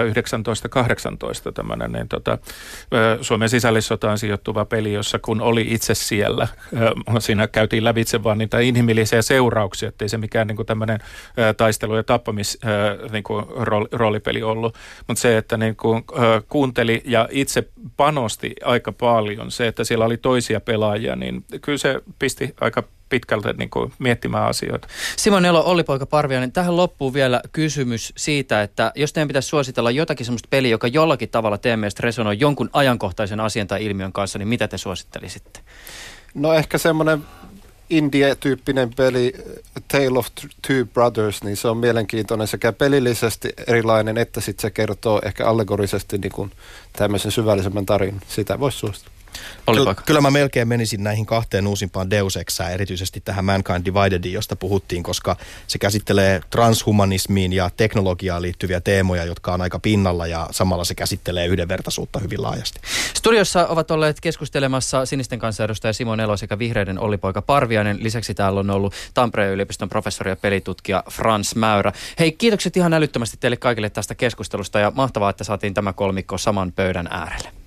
1918 tämmöinen niin Suomen sisällissotaan sijoittuva peli, jossa kun oli itse siellä, siinä käytiin lävitse vaan niitä inhimillisiä seurauksia, ettei se mikään niin kuin tämmöinen taistelu- ja tappamis niin kuin roolipeli ollut, mutta se, että niin kuin, kuunteli ja itse panosti aika paljon, se, että siellä oli toisia pelaajia, niin kyllä se pisti aika pitkältä niin kuin miettimään asioita.
Simon Elo, Olli-poika Parviainen, tähän loppuu vielä kysymys siitä, että jos teidän pitäisi suositella jotakin sellaista peliä, joka jollakin tavalla teidän mielestä resonoi jonkun ajankohtaisen asian tai ilmiön kanssa, niin mitä te suosittelisitte?
No ehkä semmoinen India-tyyppinen peli Tale of Two Brothers, niin se on mielenkiintoinen sekä pelillisesti erilainen, että sitten se kertoo ehkä allegorisesti niin kuin tämmöisen syvällisemmän tarinan. Sitä voisi suositella.
Kyllä mä melkein menisin näihin kahteen uusimpaan Deus Exään, erityisesti tähän Mankind Dividediin, josta puhuttiin, koska se käsittelee transhumanismiin ja teknologiaan liittyviä teemoja, jotka on aika pinnalla, ja samalla se käsittelee yhdenvertaisuutta hyvin laajasti.
Studiossa ovat olleet keskustelemassa Sinisten kansanedustaja Simo Nelo sekä Vihreiden Olli-Poika Parviainen. Lisäksi täällä on ollut Tampereen yliopiston professori ja pelitutkija Frans Mäyrä. Hei, kiitokset ihan älyttömästi teille kaikille tästä keskustelusta ja mahtavaa, että saatiin tämä kolmikko saman pöydän äärelle.